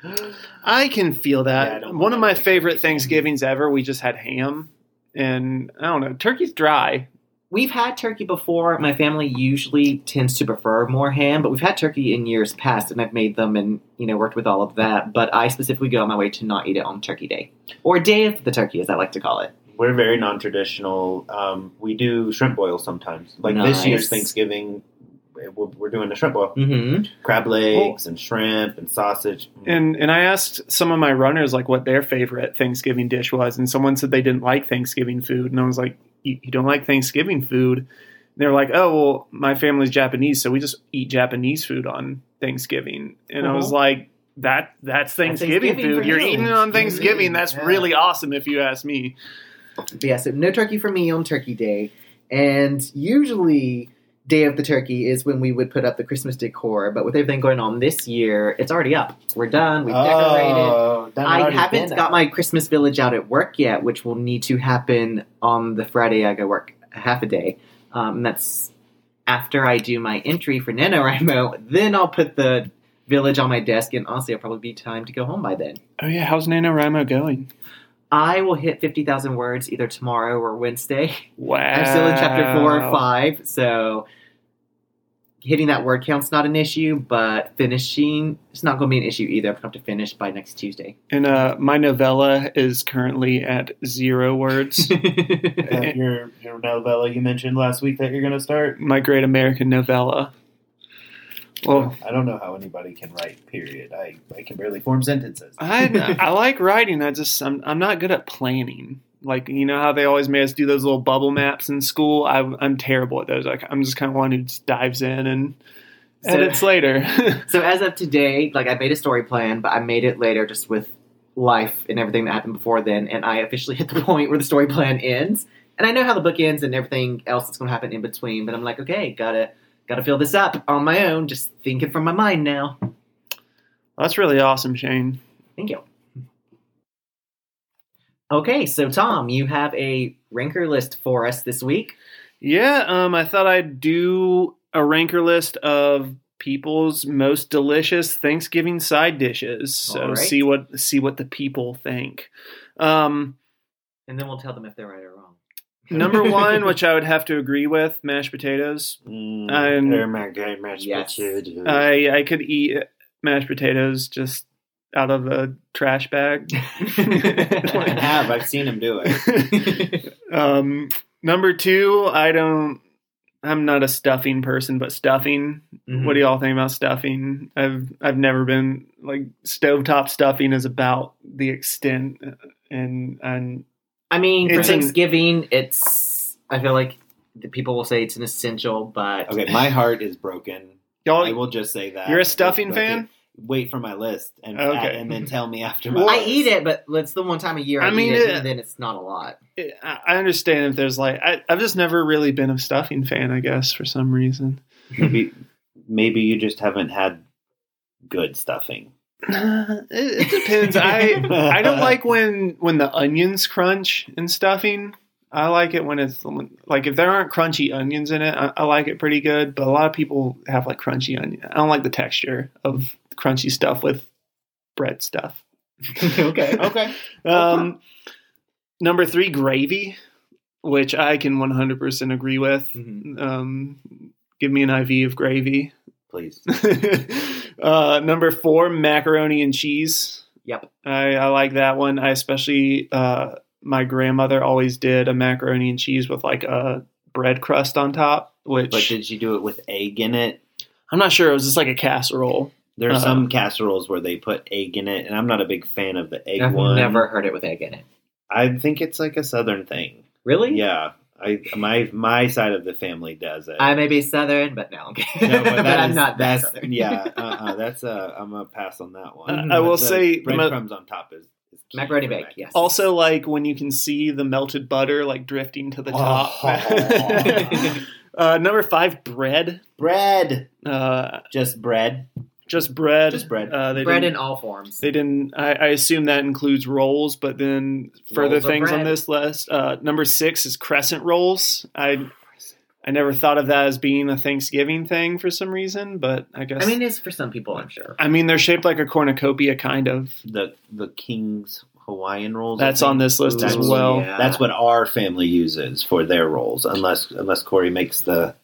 Speaker 2: I can feel
Speaker 3: Yeah, I
Speaker 2: that.
Speaker 3: don't
Speaker 2: One of
Speaker 3: mind
Speaker 2: my
Speaker 3: turkey.
Speaker 2: favorite Thanksgivings ever, we just had ham. And I don't know, turkey's dry.
Speaker 1: We've had turkey before. My family usually tends to prefer more ham, but we've had turkey in years past, and I've made them and, you know, worked with all of that. But I specifically go on my way to not eat it on Turkey Day. Or Day of the Turkey, as I like to call it.
Speaker 3: We're very non-traditional. Um, we do shrimp boil sometimes. Like this
Speaker 1: Nice.
Speaker 3: year's Thanksgiving, we're, we're doing a shrimp boil.
Speaker 1: Mm-hmm.
Speaker 3: Crab legs and shrimp and sausage.
Speaker 2: And and I asked some of my runners like what their favorite Thanksgiving dish was, and someone said they didn't like Thanksgiving food, and I was like, "You, you don't like Thanksgiving food?" And they were like, "Oh, well, my family's Japanese, so we just eat Japanese food on Thanksgiving." And I was
Speaker 1: Uh-huh.
Speaker 2: like, "That that's Thanksgiving,
Speaker 1: Thanksgiving
Speaker 2: food.
Speaker 1: for
Speaker 2: You're
Speaker 1: you."
Speaker 2: eating it on Thanksgiving.
Speaker 3: Mhm.
Speaker 2: That's
Speaker 3: Yeah.
Speaker 2: really awesome, if you ask me."
Speaker 1: But yeah, so no turkey for me on Turkey Day. And usually, Day of the Turkey is when we would put up the Christmas decor. But with everything going on this year, it's already up. We're done. We've decorated.
Speaker 3: Oh, done
Speaker 1: I
Speaker 3: already
Speaker 1: haven't
Speaker 3: been
Speaker 1: got
Speaker 3: up.
Speaker 1: my Christmas village out at work yet, which will need to happen on the Friday I go work half a day. Um, and that's after I do my entry for NaNoWriMo, then I'll put the village on my desk, and honestly, it'll probably be time to go home by then.
Speaker 2: Oh yeah, how's NaNoWriMo going?
Speaker 1: I will hit fifty thousand words either tomorrow or Wednesday.
Speaker 2: Wow.
Speaker 1: I'm still in chapter four or five, so hitting that word count's not an issue, but finishing, it's not going to be an issue either. I'm going to have to finish by next Tuesday.
Speaker 2: And uh, my novella is currently at zero words.
Speaker 3: Uh, your your novella you mentioned last week that you're going to start.
Speaker 2: My Great American Novella. Well,
Speaker 3: I don't know how anybody can write. Period. I, I can barely form sentences.
Speaker 2: I I like writing. I just I'm I'm not good at planning. Like, you know how they always made us do those little bubble maps in school? I, I'm terrible at those. Like, I'm just kind of one who just dives in and
Speaker 1: So-
Speaker 2: edits later.
Speaker 1: So as of today, like I made a story plan, but I made it later just with life and everything that happened before then, and I officially hit the point where the story plan ends. And I know how the book ends and everything else that's going to happen in between, but I'm like, okay, gotta gotta fill this up on my own, just thinking from my mind now.
Speaker 2: That's really awesome, Shane.
Speaker 1: Thank you. Okay, so Tom, you have a ranker list for us this week.
Speaker 2: Yeah, um, I thought I'd do a ranker list of people's most delicious Thanksgiving side dishes. So
Speaker 1: All right.
Speaker 2: see what see what the people think. Um,
Speaker 1: And then we'll tell them if they're right or wrong.
Speaker 2: number one, which I would have to agree with, mashed potatoes.
Speaker 3: Mm,
Speaker 2: I'm-
Speaker 3: they're my good mashed
Speaker 1: Yes.
Speaker 3: potatoes.
Speaker 2: I I could eat mashed potatoes just out of a trash bag.
Speaker 3: I have. I've seen him do it.
Speaker 2: um, number two, I don't. I'm not a stuffing person, but stuffing.
Speaker 1: Mhm.
Speaker 2: What do y'all think about stuffing? I've I've never been like stovetop stuffing is about the extent, and and
Speaker 1: I mean, for
Speaker 2: It's an-
Speaker 1: Thanksgiving, it's. I feel like the people will say it's an essential, but
Speaker 3: Okay, my heart is broken.
Speaker 2: y'all.
Speaker 3: I will just say that.
Speaker 2: You're a stuffing
Speaker 3: But-
Speaker 2: fan?
Speaker 3: Wait for my list and
Speaker 2: Okay.
Speaker 3: and then tell me after my
Speaker 1: I
Speaker 3: list.
Speaker 1: eat it. But it's the one time a year I,
Speaker 2: I mean,
Speaker 1: eat it,
Speaker 2: it-
Speaker 1: and then it's not a lot.
Speaker 2: I I understand if there's like I, I've just never really been a stuffing fan. I guess for some reason.
Speaker 3: Maybe, maybe you just haven't had good stuffing.
Speaker 2: it, it depends. I I don't like when when the onions crunch in stuffing. I like it when it's like if there aren't crunchy onions in it. I, I like it pretty good. But a lot of people have like crunchy onion. I don't like the texture of crunchy stuff with bread stuff.
Speaker 1: Okay.
Speaker 3: Okay.
Speaker 2: Um, number three, gravy, which I can one hundred percent agree with.
Speaker 1: Mhm.
Speaker 2: Um, give me an I V of gravy.
Speaker 3: Please.
Speaker 2: uh, number four, macaroni and cheese.
Speaker 1: Yep.
Speaker 2: I, I like that one. I especially, uh, my grandmother always did a macaroni and cheese with like a bread crust on top, which
Speaker 3: But did you do it with egg in it?
Speaker 2: I'm not sure. It was just like a casserole.
Speaker 3: There are
Speaker 2: Uh-huh.
Speaker 3: some casseroles where they put egg in it, and I'm not a big fan of the egg
Speaker 1: I've
Speaker 3: one.
Speaker 1: never heard it with egg in it.
Speaker 3: I think it's like a southern thing.
Speaker 1: Really?
Speaker 3: Yeah. I my my side of the family does it.
Speaker 1: I may be Southern, but no. Okay.
Speaker 3: No, but,
Speaker 1: but
Speaker 3: that
Speaker 1: I'm
Speaker 3: is-
Speaker 1: not that
Speaker 3: that's,
Speaker 1: Southern.
Speaker 3: Yeah, uh-uh, that's uh, I'm gonna pass on that one.
Speaker 2: Uh, I
Speaker 3: But
Speaker 2: will
Speaker 3: the
Speaker 2: say the mo-
Speaker 3: breadcrumbs on top is, is key
Speaker 1: Macaroni
Speaker 3: for
Speaker 1: bake,
Speaker 3: mac-
Speaker 1: yes.
Speaker 2: Also, like when you can see the melted butter like drifting to the top.
Speaker 3: Oh.
Speaker 2: uh, number five, bread.
Speaker 3: bread,
Speaker 2: Uh,
Speaker 3: just bread.
Speaker 2: just bread.
Speaker 3: Just bread.
Speaker 2: Uh, they
Speaker 1: Bread
Speaker 2: didn't-
Speaker 1: in all forms.
Speaker 2: They didn't. I, I assume that includes rolls, but then further
Speaker 1: Rolls of
Speaker 2: things on
Speaker 1: bread.
Speaker 2: this list. Uh, number six is crescent rolls. I I never thought of that as being a Thanksgiving thing for some reason, but I guess.
Speaker 1: I mean, it's for some people, I'm sure.
Speaker 2: I mean, they're shaped like a cornucopia, kind of.
Speaker 3: The the King's Hawaiian rolls. I
Speaker 2: That's
Speaker 3: think.
Speaker 2: on this list as
Speaker 3: That's-
Speaker 2: well.
Speaker 1: yeah.
Speaker 3: That's what our family uses for their rolls, unless unless Corey makes the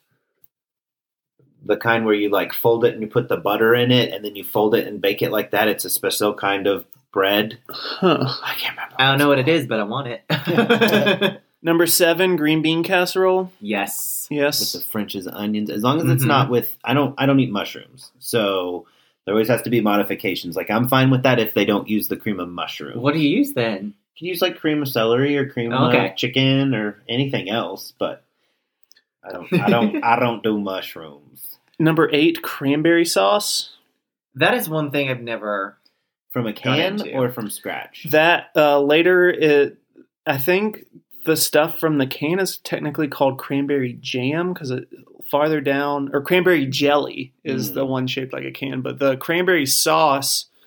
Speaker 3: the kind where you like fold it and you put the butter in it, and then you fold it and bake it like that. It's a special kind of bread.
Speaker 2: Huh.
Speaker 3: I can't remember.
Speaker 1: I don't know what it is, but I want it.
Speaker 2: Number seven, green bean casserole.
Speaker 1: Yes.
Speaker 3: With
Speaker 2: Yes.
Speaker 3: the French's onions, as long as it's
Speaker 1: Mhm.
Speaker 3: not with. I don't. I don't eat mushrooms, so there always has to be modifications. Like I'm fine with that if they don't use the cream of mushroom.
Speaker 1: What do you use then?
Speaker 3: You can use like cream of celery or cream
Speaker 1: Okay.
Speaker 3: of chicken or anything else, but I don't. I don't. I don't do mushrooms
Speaker 2: Number eight, cranberry sauce.
Speaker 1: That is one thing I've never.
Speaker 3: from a can
Speaker 1: into.
Speaker 3: or from scratch.
Speaker 2: That uh, later, it I think the stuff from the can is technically called cranberry jam because it farther down or cranberry jelly is
Speaker 3: Mm.
Speaker 2: the one shaped like a can, but the cranberry sauce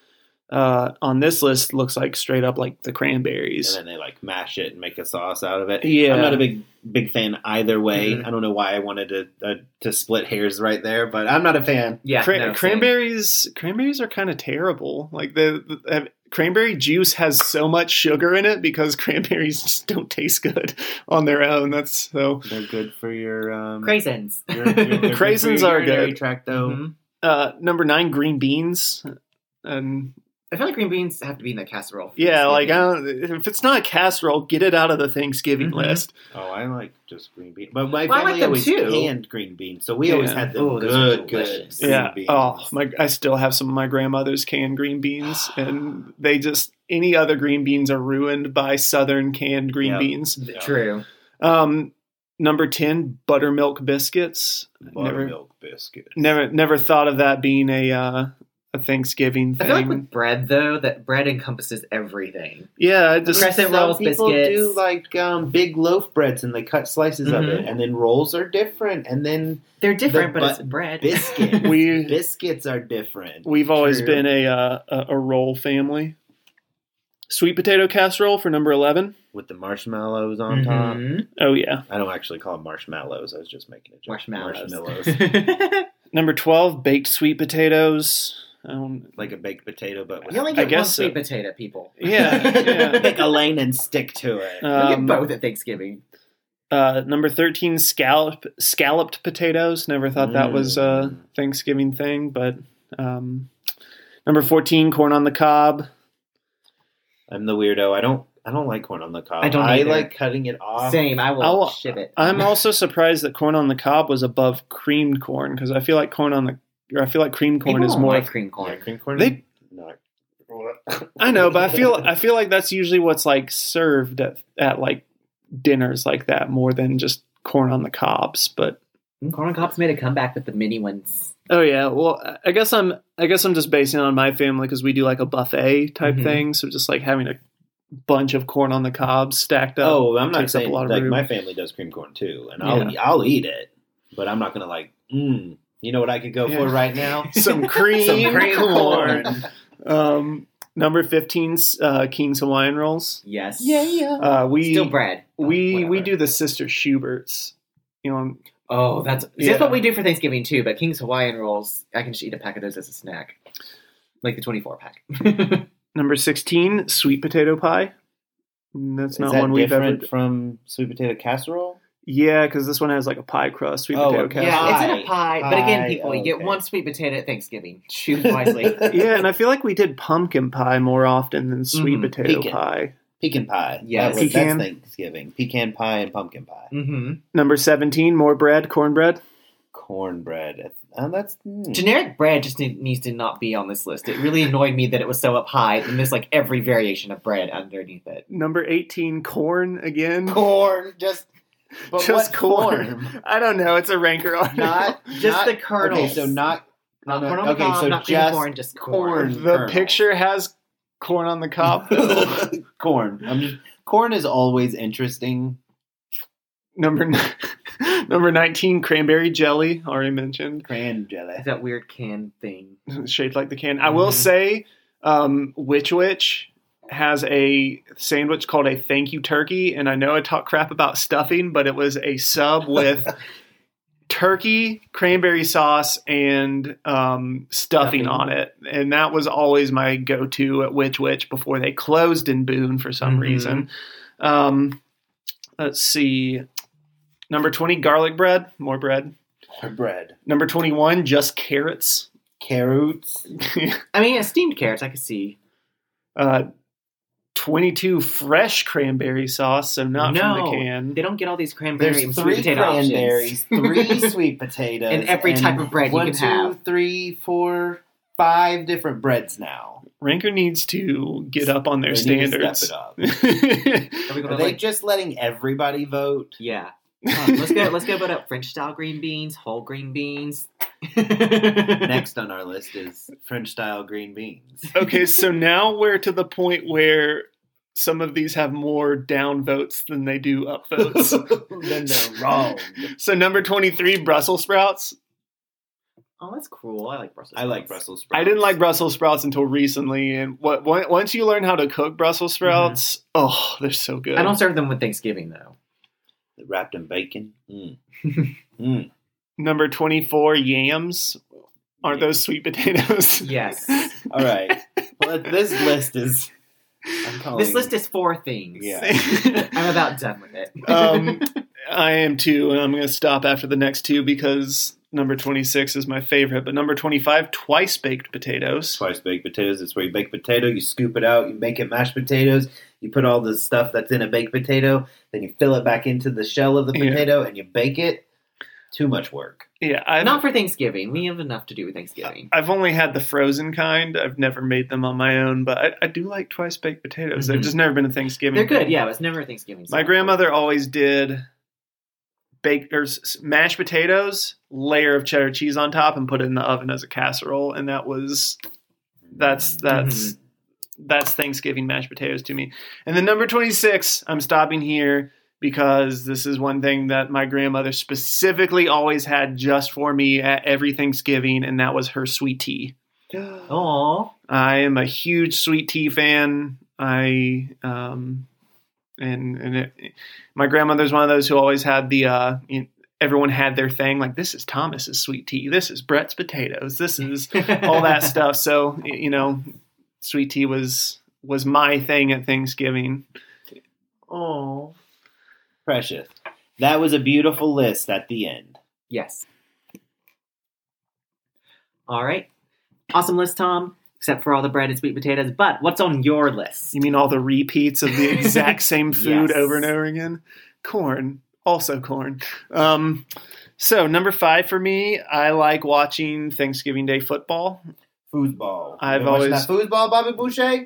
Speaker 2: uh, on this list looks like straight up like the
Speaker 3: And
Speaker 2: cranberries.
Speaker 3: then they like mash it and make a sauce out of it.
Speaker 2: Yeah.
Speaker 3: I'm not a big big fan either way.
Speaker 1: Mhm.
Speaker 3: I don't know why I wanted to uh, to split hairs right there, but I'm not a fan.
Speaker 1: Yeah,
Speaker 2: Cran-
Speaker 1: no, same.
Speaker 2: cranberries, cranberries are kind of terrible. Like the, the uh, cranberry juice has so much sugar in it because cranberries just don't taste good on their own. That's so.
Speaker 3: They're good for your um,
Speaker 1: Craisins.
Speaker 3: your- your- they're good for
Speaker 2: Craisins
Speaker 3: your
Speaker 2: are
Speaker 3: urinary
Speaker 2: good.
Speaker 3: tract, though.
Speaker 1: Mhm.
Speaker 2: Uh, number nine, green beans, and
Speaker 1: I feel like green beans have to be in the casserole.
Speaker 2: yeah, like I don't, if it's not a casserole, get it out of the Thanksgiving
Speaker 1: Mhm.
Speaker 2: list.
Speaker 3: Oh, I like just green beans, but my
Speaker 1: Well, I
Speaker 3: family
Speaker 1: like them
Speaker 3: always
Speaker 1: too.
Speaker 3: canned green beans, so we
Speaker 2: Yeah.
Speaker 3: always had them
Speaker 1: Oh, those are
Speaker 3: good, good
Speaker 1: delicious.
Speaker 3: green
Speaker 2: Yeah.
Speaker 3: beans.
Speaker 2: Oh my! I still have some of my grandmother's canned green beans, and they just any other green beans are ruined by Southern canned green
Speaker 3: Yep.
Speaker 2: beans.
Speaker 3: Yeah.
Speaker 1: True.
Speaker 2: Um, number ten, buttermilk biscuits. Never,
Speaker 3: Buttermilk biscuit.
Speaker 2: never, never thought of that being a uh, a Thanksgiving
Speaker 1: I feel like
Speaker 2: thing.
Speaker 1: with bread, though, that bread encompasses everything.
Speaker 2: Yeah, it just
Speaker 1: Crescent
Speaker 3: Some
Speaker 1: rolls,
Speaker 3: people
Speaker 1: biscuits.
Speaker 3: do like um, big loaf breads, and they cut slices of
Speaker 1: Mhm.
Speaker 3: it, and then rolls are different, and then
Speaker 1: They're different,
Speaker 3: The
Speaker 1: but it's
Speaker 3: but-
Speaker 1: bread.
Speaker 3: biscuits.
Speaker 2: We-
Speaker 3: biscuits are different.
Speaker 2: we've always
Speaker 1: True.
Speaker 2: been a, uh, a a roll family. Sweet potato casserole for number eleven.
Speaker 3: With the marshmallows on top.
Speaker 1: Mhm.
Speaker 2: Oh yeah.
Speaker 3: I don't actually call them marshmallows. I was just making a joke.
Speaker 1: Marshmallows.
Speaker 3: Marshmallows.
Speaker 2: Number twelve, baked sweet potatoes. I don't,
Speaker 3: Like a baked potato, but with
Speaker 1: You only
Speaker 2: I
Speaker 1: get one
Speaker 2: guess so.
Speaker 1: sweet potato, people.
Speaker 2: Yeah, yeah.
Speaker 3: Pick a lane and stick to it.
Speaker 1: You
Speaker 2: Um,
Speaker 1: get both at Thanksgiving.
Speaker 2: Uh, number thirteen, scallop, scalloped potatoes. Never thought that was a
Speaker 3: Mm.
Speaker 2: Thanksgiving thing, but um, number fourteen, corn on the cob.
Speaker 3: I'm the weirdo. I don't. I don't like corn on the cob.
Speaker 1: I don't
Speaker 3: I
Speaker 1: either.
Speaker 3: like cutting it off.
Speaker 1: Same. I will
Speaker 2: I'll-
Speaker 1: ship it.
Speaker 2: I'm also surprised that corn on the cob was above creamed corn because I feel like corn on the, or I feel like creamed corn
Speaker 1: People
Speaker 2: is
Speaker 1: don't
Speaker 2: more.
Speaker 1: like cream corn.
Speaker 3: Yeah, cream corn.
Speaker 2: They-
Speaker 3: no.
Speaker 2: I know, but I feel I feel like that's usually what's like served at, at like dinners like that more than just corn on the cobs. But
Speaker 1: Corn on cobs made a comeback with the mini ones.
Speaker 2: oh yeah, well I guess I'm I guess I'm just basing it on my family because we do like a buffet type
Speaker 1: Mhm.
Speaker 2: thing, so just like having a bunch of corn on the cobs stacked up.
Speaker 3: Oh, I'm not
Speaker 2: takes up a
Speaker 3: saying
Speaker 2: lot of
Speaker 3: like
Speaker 2: room.
Speaker 3: my family does cream corn too, and I'll
Speaker 2: Yeah.
Speaker 3: I'll eat it, but I'm not gonna like. Mm, you know what I could go
Speaker 2: Yeah.
Speaker 3: for right now?
Speaker 2: Some cream,
Speaker 3: Some cream
Speaker 2: corn.
Speaker 3: corn.
Speaker 2: Um, number fifteen, uh, King's Hawaiian rolls.
Speaker 1: Yes.
Speaker 3: yeah.
Speaker 2: Uh, we
Speaker 1: Still bread. Oh,
Speaker 2: we we
Speaker 1: whatever.
Speaker 2: do the Sister Schuberts. You know,
Speaker 1: Oh, that's
Speaker 2: Yeah.
Speaker 1: that's what we do for Thanksgiving too. But King's Hawaiian rolls, I can just eat a pack of those as a snack, like the twenty-four pack.
Speaker 2: number sixteen, sweet potato pie. Mm, That's
Speaker 3: Is
Speaker 2: not
Speaker 3: that
Speaker 2: one we've
Speaker 3: different
Speaker 2: ever.
Speaker 3: from sweet potato casserole?
Speaker 2: Yeah, because this one has like a pie crust, sweet
Speaker 3: Oh,
Speaker 2: potato
Speaker 3: yeah.
Speaker 2: casserole.
Speaker 1: yeah, it's in a
Speaker 3: Pie.
Speaker 1: pie. But again,
Speaker 3: Pie,
Speaker 1: people, you get
Speaker 3: okay.
Speaker 1: one sweet potato at Thanksgiving. Choose wisely.
Speaker 2: Yeah, and I feel like we did pumpkin pie more often than sweet
Speaker 1: Mhm.
Speaker 2: potato
Speaker 3: Pecan.
Speaker 2: pie.
Speaker 3: Pecan pie.
Speaker 1: Yes.
Speaker 3: That was,
Speaker 2: Pecan.
Speaker 3: that's Thanksgiving. Pecan pie and pumpkin pie.
Speaker 1: Mm-hmm.
Speaker 2: Number seventeen, more bread, cornbread.
Speaker 3: Cornbread. And that's mm.
Speaker 1: Generic bread just need, needs to not be on this list. It really annoyed me that it was so up high, and there's like every variation of bread underneath it.
Speaker 2: Number eighteen, corn again.
Speaker 3: corn. Just but
Speaker 2: Just
Speaker 3: what
Speaker 2: corn.
Speaker 3: form?
Speaker 2: I don't know. It's a ranker article.
Speaker 3: Not
Speaker 1: Just
Speaker 3: not-
Speaker 1: the kernels.
Speaker 3: Okay, so not
Speaker 1: Not
Speaker 3: no,
Speaker 1: corn on the
Speaker 3: okay,
Speaker 1: cob,
Speaker 3: so
Speaker 1: not cream
Speaker 3: just
Speaker 1: corn, just corn.
Speaker 3: corn.
Speaker 2: The
Speaker 3: kernels.
Speaker 2: picture has corn on the cob.
Speaker 3: corn. I'm just corn is always interesting.
Speaker 2: number nine, number nineteen, cranberry jelly. Already mentioned.
Speaker 3: Cran jelly.
Speaker 1: It's that weird can thing.
Speaker 2: Shaped like the can. I will
Speaker 1: Mhm.
Speaker 2: say, um, Witch Witch has a sandwich called a thank you turkey, and I know I talk crap about stuffing, but it was a sub with turkey, cranberry sauce, and um, stuffing,
Speaker 1: Stuffing.
Speaker 2: on it, and that was always my go-to at Witch Witch before they closed in Boone for some
Speaker 1: Mhm.
Speaker 2: reason. Um, let's see, number twenty, garlic bread, more bread.
Speaker 3: Bread.
Speaker 2: Number twenty-one, just carrots.
Speaker 3: Carrots.
Speaker 1: I mean, yeah, steamed carrots, I could see.
Speaker 2: Uh, twenty-two, fresh cranberry sauce, so not from the
Speaker 1: No,
Speaker 2: can.
Speaker 1: They don't get all these cranberry
Speaker 3: There's
Speaker 1: and
Speaker 3: three
Speaker 1: sweet potato
Speaker 3: cranberries,
Speaker 1: options.
Speaker 3: three sweet potatoes,
Speaker 1: And every type of bread you
Speaker 3: one,
Speaker 1: can
Speaker 3: two,
Speaker 1: have.
Speaker 3: three, four, five different breads now.
Speaker 2: Ranker needs to get up on their
Speaker 3: They need to
Speaker 2: standards.
Speaker 3: step it up.
Speaker 1: Are we
Speaker 3: Are
Speaker 1: gonna,
Speaker 3: they
Speaker 1: like,
Speaker 3: just letting everybody vote?
Speaker 1: yeah. Huh, let's go. Let's go. Put up French style green beans, whole green beans.
Speaker 3: Next on our list is French style green beans.
Speaker 2: Okay, so now we're to the point where some of these have more down votes than they do up votes.
Speaker 3: Then they're wrong.
Speaker 2: So number twenty-three, Brussels sprouts.
Speaker 1: Oh, that's cool. I like Brussels
Speaker 3: I
Speaker 1: sprouts.
Speaker 3: like Brussels sprouts.
Speaker 2: I didn't like Brussels sprouts until recently, and what on- once you learn how to cook Brussels sprouts, mm-hmm. oh, they're so good.
Speaker 1: I don't serve them with Thanksgiving though.
Speaker 3: Wrapped in bacon. Mm. mm.
Speaker 2: Number twenty-four, yams. Aren't those sweet potatoes?
Speaker 1: Yes.
Speaker 3: All right. Well, this list is. I'm calling...
Speaker 1: This list is four things.
Speaker 3: Yeah.
Speaker 1: I'm about done with it.
Speaker 2: um, I am too, and I'm going to stop after the next two because number twenty-six is my favorite. But number twenty-five, twice baked potatoes.
Speaker 3: Twice baked potatoes. It's where you bake potato, you scoop it out, you make it mashed potatoes, you put all the stuff that's in a baked potato, then you fill it back into the shell of the potato, yeah. and you bake it. Too much work.
Speaker 2: Yeah, I've,
Speaker 1: not for Thanksgiving. We have enough to do with Thanksgiving.
Speaker 2: I've only had the frozen kind. I've never made them on my own, but I, I do like twice baked potatoes. Mm-hmm. They've just never been a Thanksgiving.
Speaker 1: They're good.
Speaker 2: thing.
Speaker 1: Yeah, it was never a Thanksgiving.
Speaker 2: My grandmother always did baked or mashed potatoes, layer of cheddar cheese on top, and put it in the oven as a casserole, and that was that's that's mm-hmm. that's Thanksgiving mashed potatoes to me. And then number twenty-six, I'm stopping here. Because this is one thing that my grandmother specifically always had just for me at every Thanksgiving, and that was her sweet tea.
Speaker 1: Aww.
Speaker 2: I am a huge sweet tea fan. I um, and and it, my grandmother's one of those who always had the uh, you know, everyone had their thing. Like, this is Thomas's sweet tea. This is Brett's potatoes. This is all that stuff. So you know, sweet tea was was my thing at Thanksgiving.
Speaker 1: Oh.
Speaker 3: Precious. That was a beautiful list at the end.
Speaker 1: Yes. All right. Awesome list, Tom, except for all the bread and sweet potatoes. But what's on your list?
Speaker 2: You mean all the repeats of the exact same food
Speaker 1: Yes.
Speaker 2: over and over again? Corn. Also corn. Um, so, number five for me, I like watching Thanksgiving Day football.
Speaker 3: Foosball.
Speaker 2: I've always...
Speaker 3: that foosball, Bobby Boucher?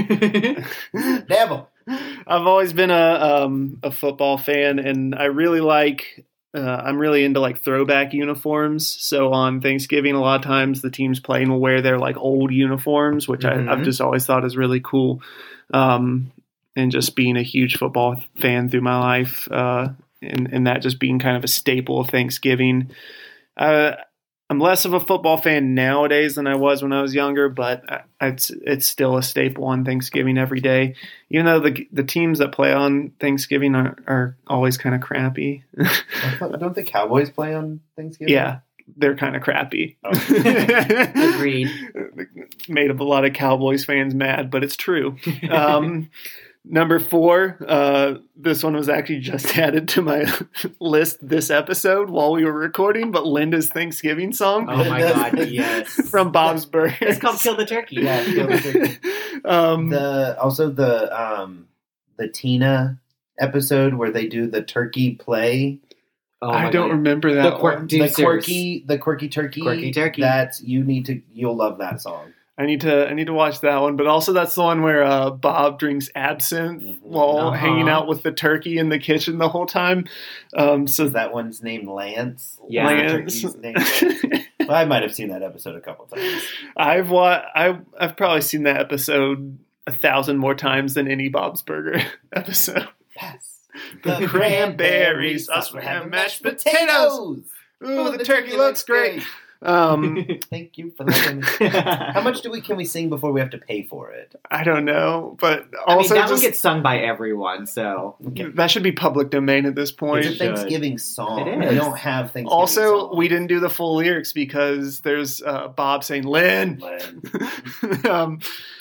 Speaker 3: Devil.
Speaker 2: I've always been a um, a football fan, and I really like. Uh, I'm really into like throwback uniforms. So on Thanksgiving, a lot of times the teams playing will wear their like old uniforms, which mm-hmm. I, I've just always thought is really cool. Um, and just being a huge football fan through my life, uh, and and that just being kind of a staple of Thanksgiving. Uh, I'm less of a football fan nowadays than I was when I was younger, but it's it's still a staple on Thanksgiving every day. Even though the the teams that play on Thanksgiving are, are always kind of crappy.
Speaker 3: Don't the Cowboys play on Thanksgiving?
Speaker 2: Yeah, they're kind of crappy.
Speaker 3: Oh.
Speaker 1: Agreed.
Speaker 2: Made up a lot of Cowboys fans mad, but it's true. Um, Number four, uh, this one was actually just added to my list this episode while we were recording, but Linda's Thanksgiving song.
Speaker 1: Oh my God, yes.
Speaker 2: From Bob's Burgers.
Speaker 1: It's called Kill the Turkey.
Speaker 3: Yeah, Kill the Turkey.
Speaker 2: um,
Speaker 3: the, also the, um, the Tina episode where they do the turkey play.
Speaker 2: Oh I don't God. remember that
Speaker 1: the, quir-
Speaker 2: one.
Speaker 3: The quirky, the quirky turkey.
Speaker 1: Quirky turkey.
Speaker 3: That's, you need to, you'll love that song.
Speaker 2: I need to I need to watch that one, but also that's the one where uh, Bob drinks absinthe mm-hmm. while uh-huh. hanging out with the turkey in the kitchen the whole time. Um, so
Speaker 3: that one's named Lance.
Speaker 1: Yeah,
Speaker 2: Lance.
Speaker 3: Named Lance. Well, I might have seen that episode a couple times.
Speaker 2: I've wa- I I've probably seen that episode a thousand more times than any Bob's Burger episode.
Speaker 3: Yes.
Speaker 2: The cranberries, us for having mashed potatoes. Ooh, the, the turkey, turkey looks great. great. Um,
Speaker 3: Thank you for letting me. How much do we can we sing before we have to pay for it?
Speaker 2: I don't know, but also
Speaker 1: I mean, that
Speaker 2: just,
Speaker 1: one gets sung by everyone, so
Speaker 2: okay. That should be public domain at this point.
Speaker 3: It's a Thanksgiving song.
Speaker 1: It is.
Speaker 3: We don't have Thanksgiving
Speaker 2: Also,
Speaker 3: songs.
Speaker 2: we didn't do the full lyrics because there's uh, Bob saying Lynn.
Speaker 3: Lynn.
Speaker 2: um,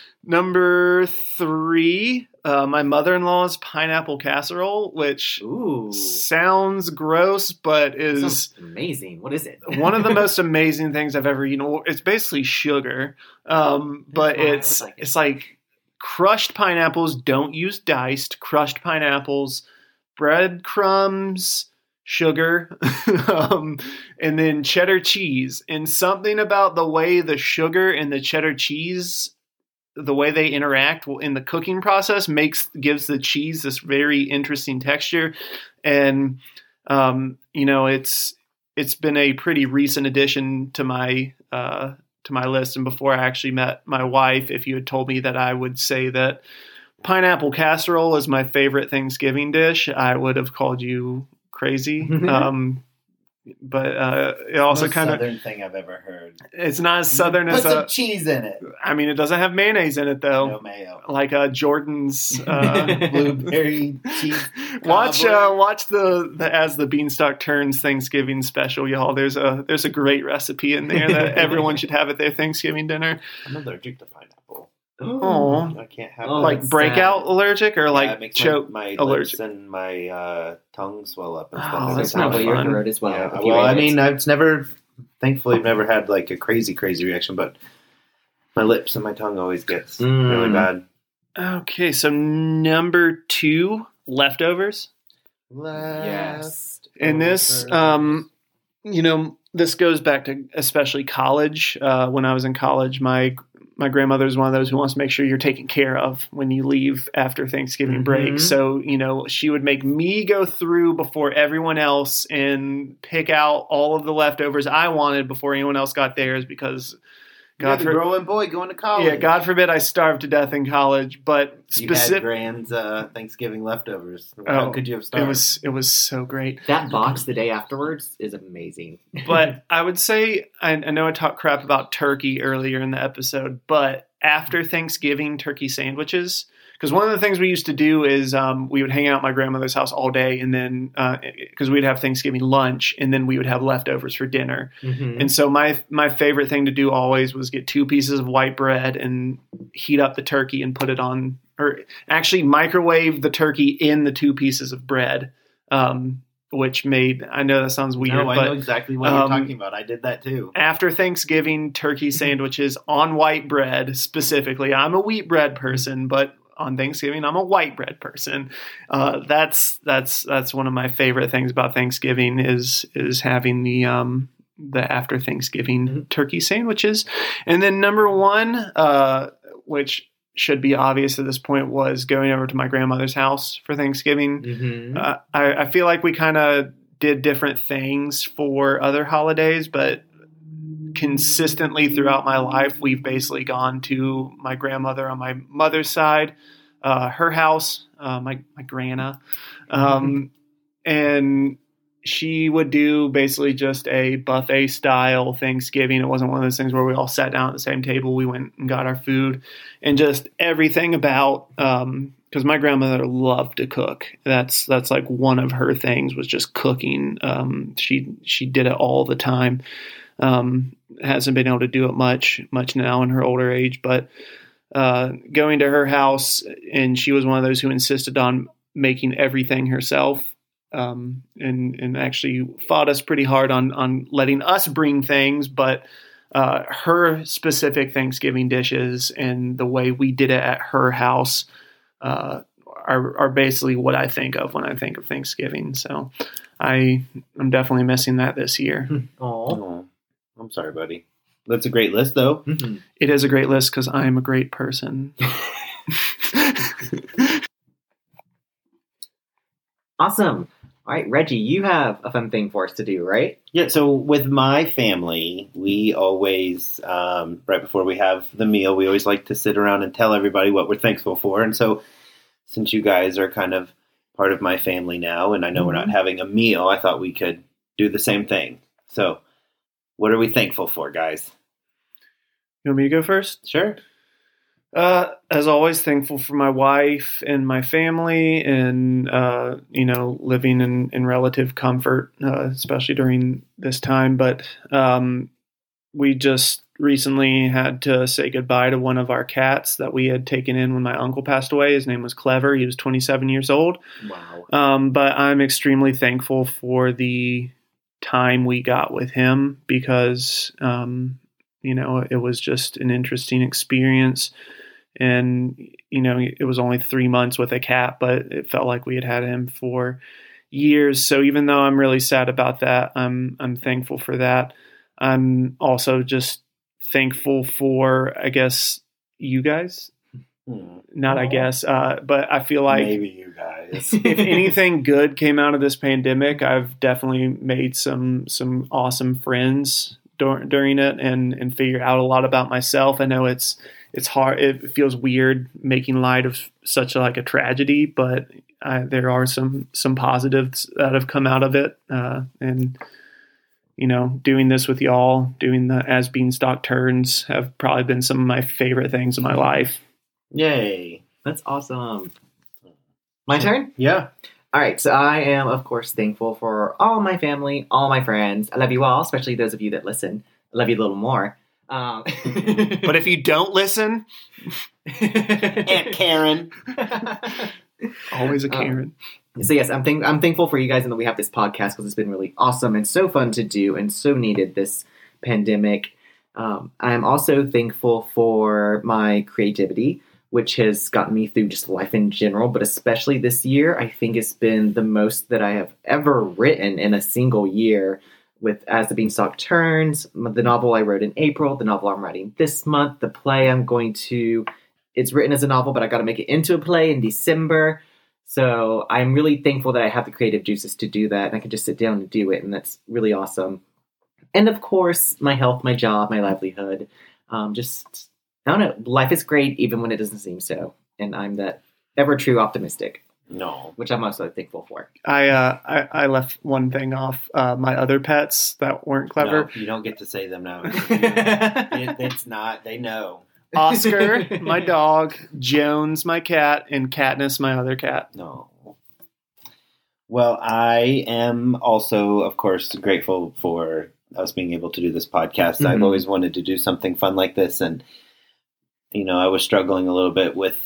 Speaker 2: number three. Uh, my mother-in-law's pineapple casserole, which
Speaker 1: Ooh.
Speaker 2: sounds gross, but is
Speaker 1: sounds amazing. What is it?
Speaker 2: one of the most amazing things I've ever eaten. It's basically sugar, um, but it's like it. it's like crushed pineapples. Don't use diced. Crushed pineapples, breadcrumbs, sugar, um, and then cheddar cheese. And something about the way the sugar and the cheddar cheese, the way they interact in the cooking process makes, gives the cheese this very interesting texture. And, um, you know, it's, it's been a pretty recent addition to my, uh, to my list. And before I actually met my wife, if you had told me that I would say that pineapple casserole is my favorite Thanksgiving dish, I would have called you crazy. um, but uh, it also
Speaker 3: Most
Speaker 2: kind of
Speaker 3: southern thing I've ever heard.
Speaker 2: it's not as southern
Speaker 3: Put
Speaker 2: as
Speaker 3: some
Speaker 2: a.
Speaker 3: cheese in it.
Speaker 2: I mean, it doesn't have mayonnaise in it though.
Speaker 3: No mayo.
Speaker 2: Like uh, Jordan's uh,
Speaker 3: Blueberry cheese.
Speaker 2: watch
Speaker 3: cobbler.
Speaker 2: uh, watch the, the As the Beanstalk Turns Thanksgiving special, y'all. There's a there's a great recipe in there that everyone should have at their Thanksgiving dinner.
Speaker 3: I'm allergic to pineapple.
Speaker 2: Oh,
Speaker 3: I can't have
Speaker 1: Oh,
Speaker 3: that.
Speaker 2: like
Speaker 1: that's
Speaker 2: breakout
Speaker 1: sad.
Speaker 2: allergic or
Speaker 3: Yeah,
Speaker 2: like
Speaker 3: it makes
Speaker 2: choke.
Speaker 3: my, my
Speaker 2: allergic.
Speaker 3: lips and my uh, tongue swell up and stuff.
Speaker 2: Oh,
Speaker 3: Every
Speaker 2: that's
Speaker 3: time
Speaker 2: not
Speaker 3: I-
Speaker 1: probably your
Speaker 2: fun.
Speaker 1: throat as well.
Speaker 3: Yeah,
Speaker 1: if you
Speaker 3: well,
Speaker 1: ate
Speaker 3: I
Speaker 1: it.
Speaker 3: mean, I've never, thankfully, I've never had like a crazy, crazy reaction, but my lips and my tongue always gets
Speaker 1: Mm.
Speaker 3: really bad.
Speaker 2: Okay, so number two, leftovers.
Speaker 1: Yes.
Speaker 2: And this, um, you know, this goes back to especially college. Uh, when I was in college, my my grandmother was one of those who wants to make sure you're taken care of when you leave after Thanksgiving
Speaker 1: Mhm.
Speaker 2: break. So, you know, she would make me go through before everyone else and pick out all of the leftovers I wanted before anyone else got theirs because
Speaker 3: You're
Speaker 2: God
Speaker 3: the
Speaker 2: for,
Speaker 3: growing boy going to college.
Speaker 2: yeah, God forbid I starved to death in college, but
Speaker 3: You had
Speaker 2: specific
Speaker 3: Grand's uh, Thanksgiving leftovers. How
Speaker 2: Oh,
Speaker 3: could you have
Speaker 2: it
Speaker 3: starved?
Speaker 2: was it was so great.
Speaker 1: That box the day afterwards is amazing.
Speaker 2: But I would say, I, I know I talked crap about turkey earlier in the episode, but after Thanksgiving turkey sandwiches, because one of the things we used to do is um, we would hang out at my grandmother's house all day, and then because uh, we'd have Thanksgiving lunch, and then we would have leftovers for dinner.
Speaker 1: Mhm.
Speaker 2: And so my my favorite thing to do always was get two pieces of white bread and heat up the turkey and put it on, or actually microwave the turkey in the two pieces of bread. Um, which made, I know that sounds weird,
Speaker 3: no, I
Speaker 2: but
Speaker 3: know exactly what
Speaker 2: um,
Speaker 3: you're talking about. I did that too.
Speaker 2: after Thanksgiving turkey sandwiches on white bread specifically. I'm a wheat bread person, but on Thanksgiving I'm a white bread person. Uh, that's that's that's one of my favorite things about Thanksgiving is is having the um, the after Thanksgiving
Speaker 1: Mm-hmm.
Speaker 2: turkey sandwiches. And then number one, uh, which should be obvious at this point, was going over to my grandmother's house for Thanksgiving.
Speaker 1: Mhm.
Speaker 2: Uh, I, I feel like we kind of did different things for other holidays, but consistently throughout my life, we've basically gone to my grandmother on my mother's side, uh, her house, uh, my my grandma, um, and she would do basically just a buffet style Thanksgiving. It wasn't one of those things where we all sat down at the same table. We went and got our food, and just everything about. Um, Because my grandmother loved to cook. That's that's like one of her things was just cooking. Um, she she did it all the time. Um, hasn't been able to do it much much now in her older age, but uh, going to her house, and she was one of those who insisted on making everything herself, um, and and actually fought us pretty hard on on letting us bring things, but. Uh, her specific Thanksgiving dishes and the way we did it at her house uh, are, are basically what I think of when I think of Thanksgiving. So I am definitely missing that this year.
Speaker 1: Aw.
Speaker 3: Oh, I'm sorry, buddy. That's a great list, though.
Speaker 1: Mhm.
Speaker 2: It is a great list because I am a great person.
Speaker 1: Awesome. All right, Reggie, you have a fun thing for us to do, right?
Speaker 3: Yeah, so with my family, we always, um, right before we have the meal, we always like to sit around and tell everybody what we're thankful for. And so since you guys are kind of part of my family now, and I know we're not having a meal, I thought we could do the same thing. So what are we thankful for, guys?
Speaker 2: You want me to go first?
Speaker 3: Sure.
Speaker 2: Uh, as always, thankful for my wife and my family and, uh, you know, living in, in relative comfort, uh, especially during this time. But um, we just recently had to say goodbye to one of our cats that we had taken in when my uncle passed away. His name was Clever. He was twenty-seven years old.
Speaker 1: Wow.
Speaker 2: Um, but I'm extremely thankful for the time we got with him because, um, you know, it was just an interesting experience. And, you know, it was only three months with a cat, but it felt like we had had him for years. So even though I'm really sad about that, I'm I'm thankful for that. I'm also just thankful for, I guess, you guys.
Speaker 3: Hmm.
Speaker 2: Not, I guess, uh, but I feel like
Speaker 3: Maybe you guys.
Speaker 2: if anything good came out of this pandemic, I've definitely made some some awesome friends dur- during it and and figured out a lot about myself. I know it's it's hard. It feels weird making light of such a, like a tragedy, but I, there are some some positives that have come out of it, uh, and you know, doing this with y'all, doing the As Beanstalk Turns have probably been some of my favorite things in my life.
Speaker 3: Yay.
Speaker 1: That's awesome. My turn?
Speaker 3: Yeah.
Speaker 1: All right, so I am, of course, thankful for all my family, all my friends. I love you all, especially those of you that listen. I love you a little more. Um,
Speaker 2: but if you don't listen,
Speaker 3: Aunt Karen.
Speaker 2: Always a Karen.
Speaker 1: Um, so yes, I'm thank- I'm thankful for you guys and that we have this podcast because it's been really awesome and so fun to do and so needed this pandemic. Um, I'm also thankful for my creativity, which has gotten me through just life in general, but especially this year, I think it's been the most that I have ever written in a single year with As the Beanstalk Turns, the novel I wrote in April, the novel I'm writing this month, the play I'm going to, it's written as a novel, but I got to make it into a play in December. So I'm really thankful that I have the creative juices to do that and I can just sit down and do it. And that's really awesome. And of course, my health, my job, my livelihood, um, just... I don't know. Life is great even when it doesn't seem so. And I'm that ever true optimistic.
Speaker 3: No.
Speaker 1: Which I'm also thankful for.
Speaker 2: I uh, I, I left one thing off. Uh, my other pets that weren't clever.
Speaker 3: No, you don't get to say them now. it, it's not. They know.
Speaker 2: Oscar, my dog. Jones, my cat. And Katniss, my other cat.
Speaker 3: No. Well, I am also, of course, grateful for us being able to do this podcast. Mm-hmm. I've always wanted to do something fun like this. And you know, I was struggling a little bit with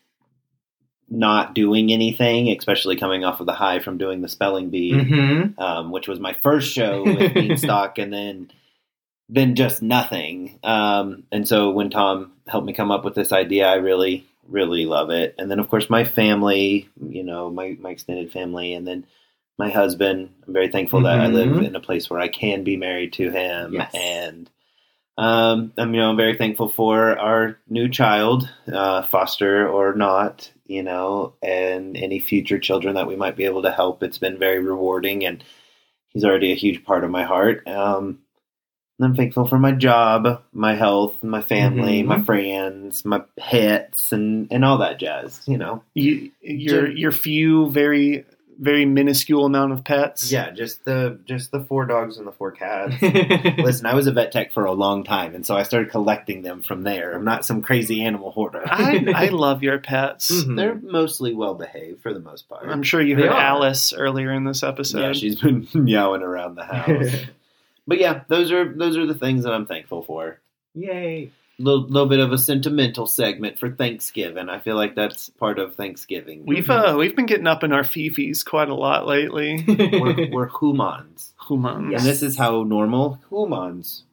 Speaker 3: not doing anything, especially coming off of the high from doing the spelling bee, mm-hmm. um, which was my first show with Beanstalk, and then then just nothing. Um, and so when Tom helped me come up with this idea, I really, really love it. And then, of course, my family, you know, my, my extended family, and then my husband. I'm very thankful mm-hmm. that I live in a place where I can be married to him,
Speaker 1: yes.
Speaker 3: and Um, I'm, you know, I'm very thankful for our new child, uh, foster or not, you know, and any future children that we might be able to help. It's been very rewarding, and he's already a huge part of my heart. Um, and I'm thankful for my job, my health, my family, mm-hmm. my friends, my pets, and, and all that jazz, you know.
Speaker 2: You, your, your few very... very minuscule amount of pets.
Speaker 3: Yeah, just the just the four dogs and the four cats. Listen, I was a vet tech for a long time, and so I started collecting them from there. I'm not some crazy animal hoarder.
Speaker 2: I, I love your pets.
Speaker 3: Mm-hmm. They're mostly well behaved for the most part.
Speaker 2: I'm sure you heard Alice earlier in this episode.
Speaker 3: Yeah, she's been meowing around the house. But yeah, those are those are the things that I'm thankful for.
Speaker 1: Yay.
Speaker 3: Little, little bit of a sentimental segment for Thanksgiving. I feel like that's part of Thanksgiving.
Speaker 2: We've uh, we've been getting up in our fifis quite a lot lately.
Speaker 3: we're, we're humans.
Speaker 2: Humans.
Speaker 3: Yes. And this is how normal humans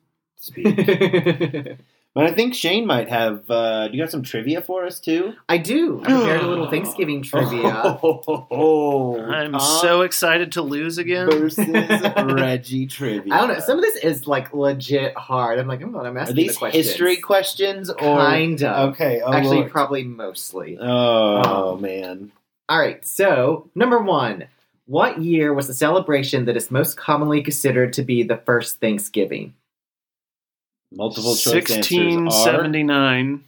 Speaker 3: speak. But I think Shane might have, uh, do you got some trivia for us too?
Speaker 1: I do. I prepared a little Thanksgiving trivia.
Speaker 3: Oh, oh, oh.
Speaker 2: I'm Tom so excited to lose again.
Speaker 3: Versus Reggie trivia.
Speaker 1: I don't know. Some of this is like legit hard. I'm like, I'm, I'm asking
Speaker 3: Are these
Speaker 1: the questions.
Speaker 3: history questions? Or?
Speaker 1: Kind of.
Speaker 3: Okay. Oh,
Speaker 1: Actually,
Speaker 3: Lord.
Speaker 1: probably mostly.
Speaker 3: Oh,
Speaker 1: um,
Speaker 3: man.
Speaker 1: All right. So, number one. What year was the celebration that is most commonly considered to be the first Thanksgiving?
Speaker 3: Multiple choice
Speaker 2: sixteen seventy-nine.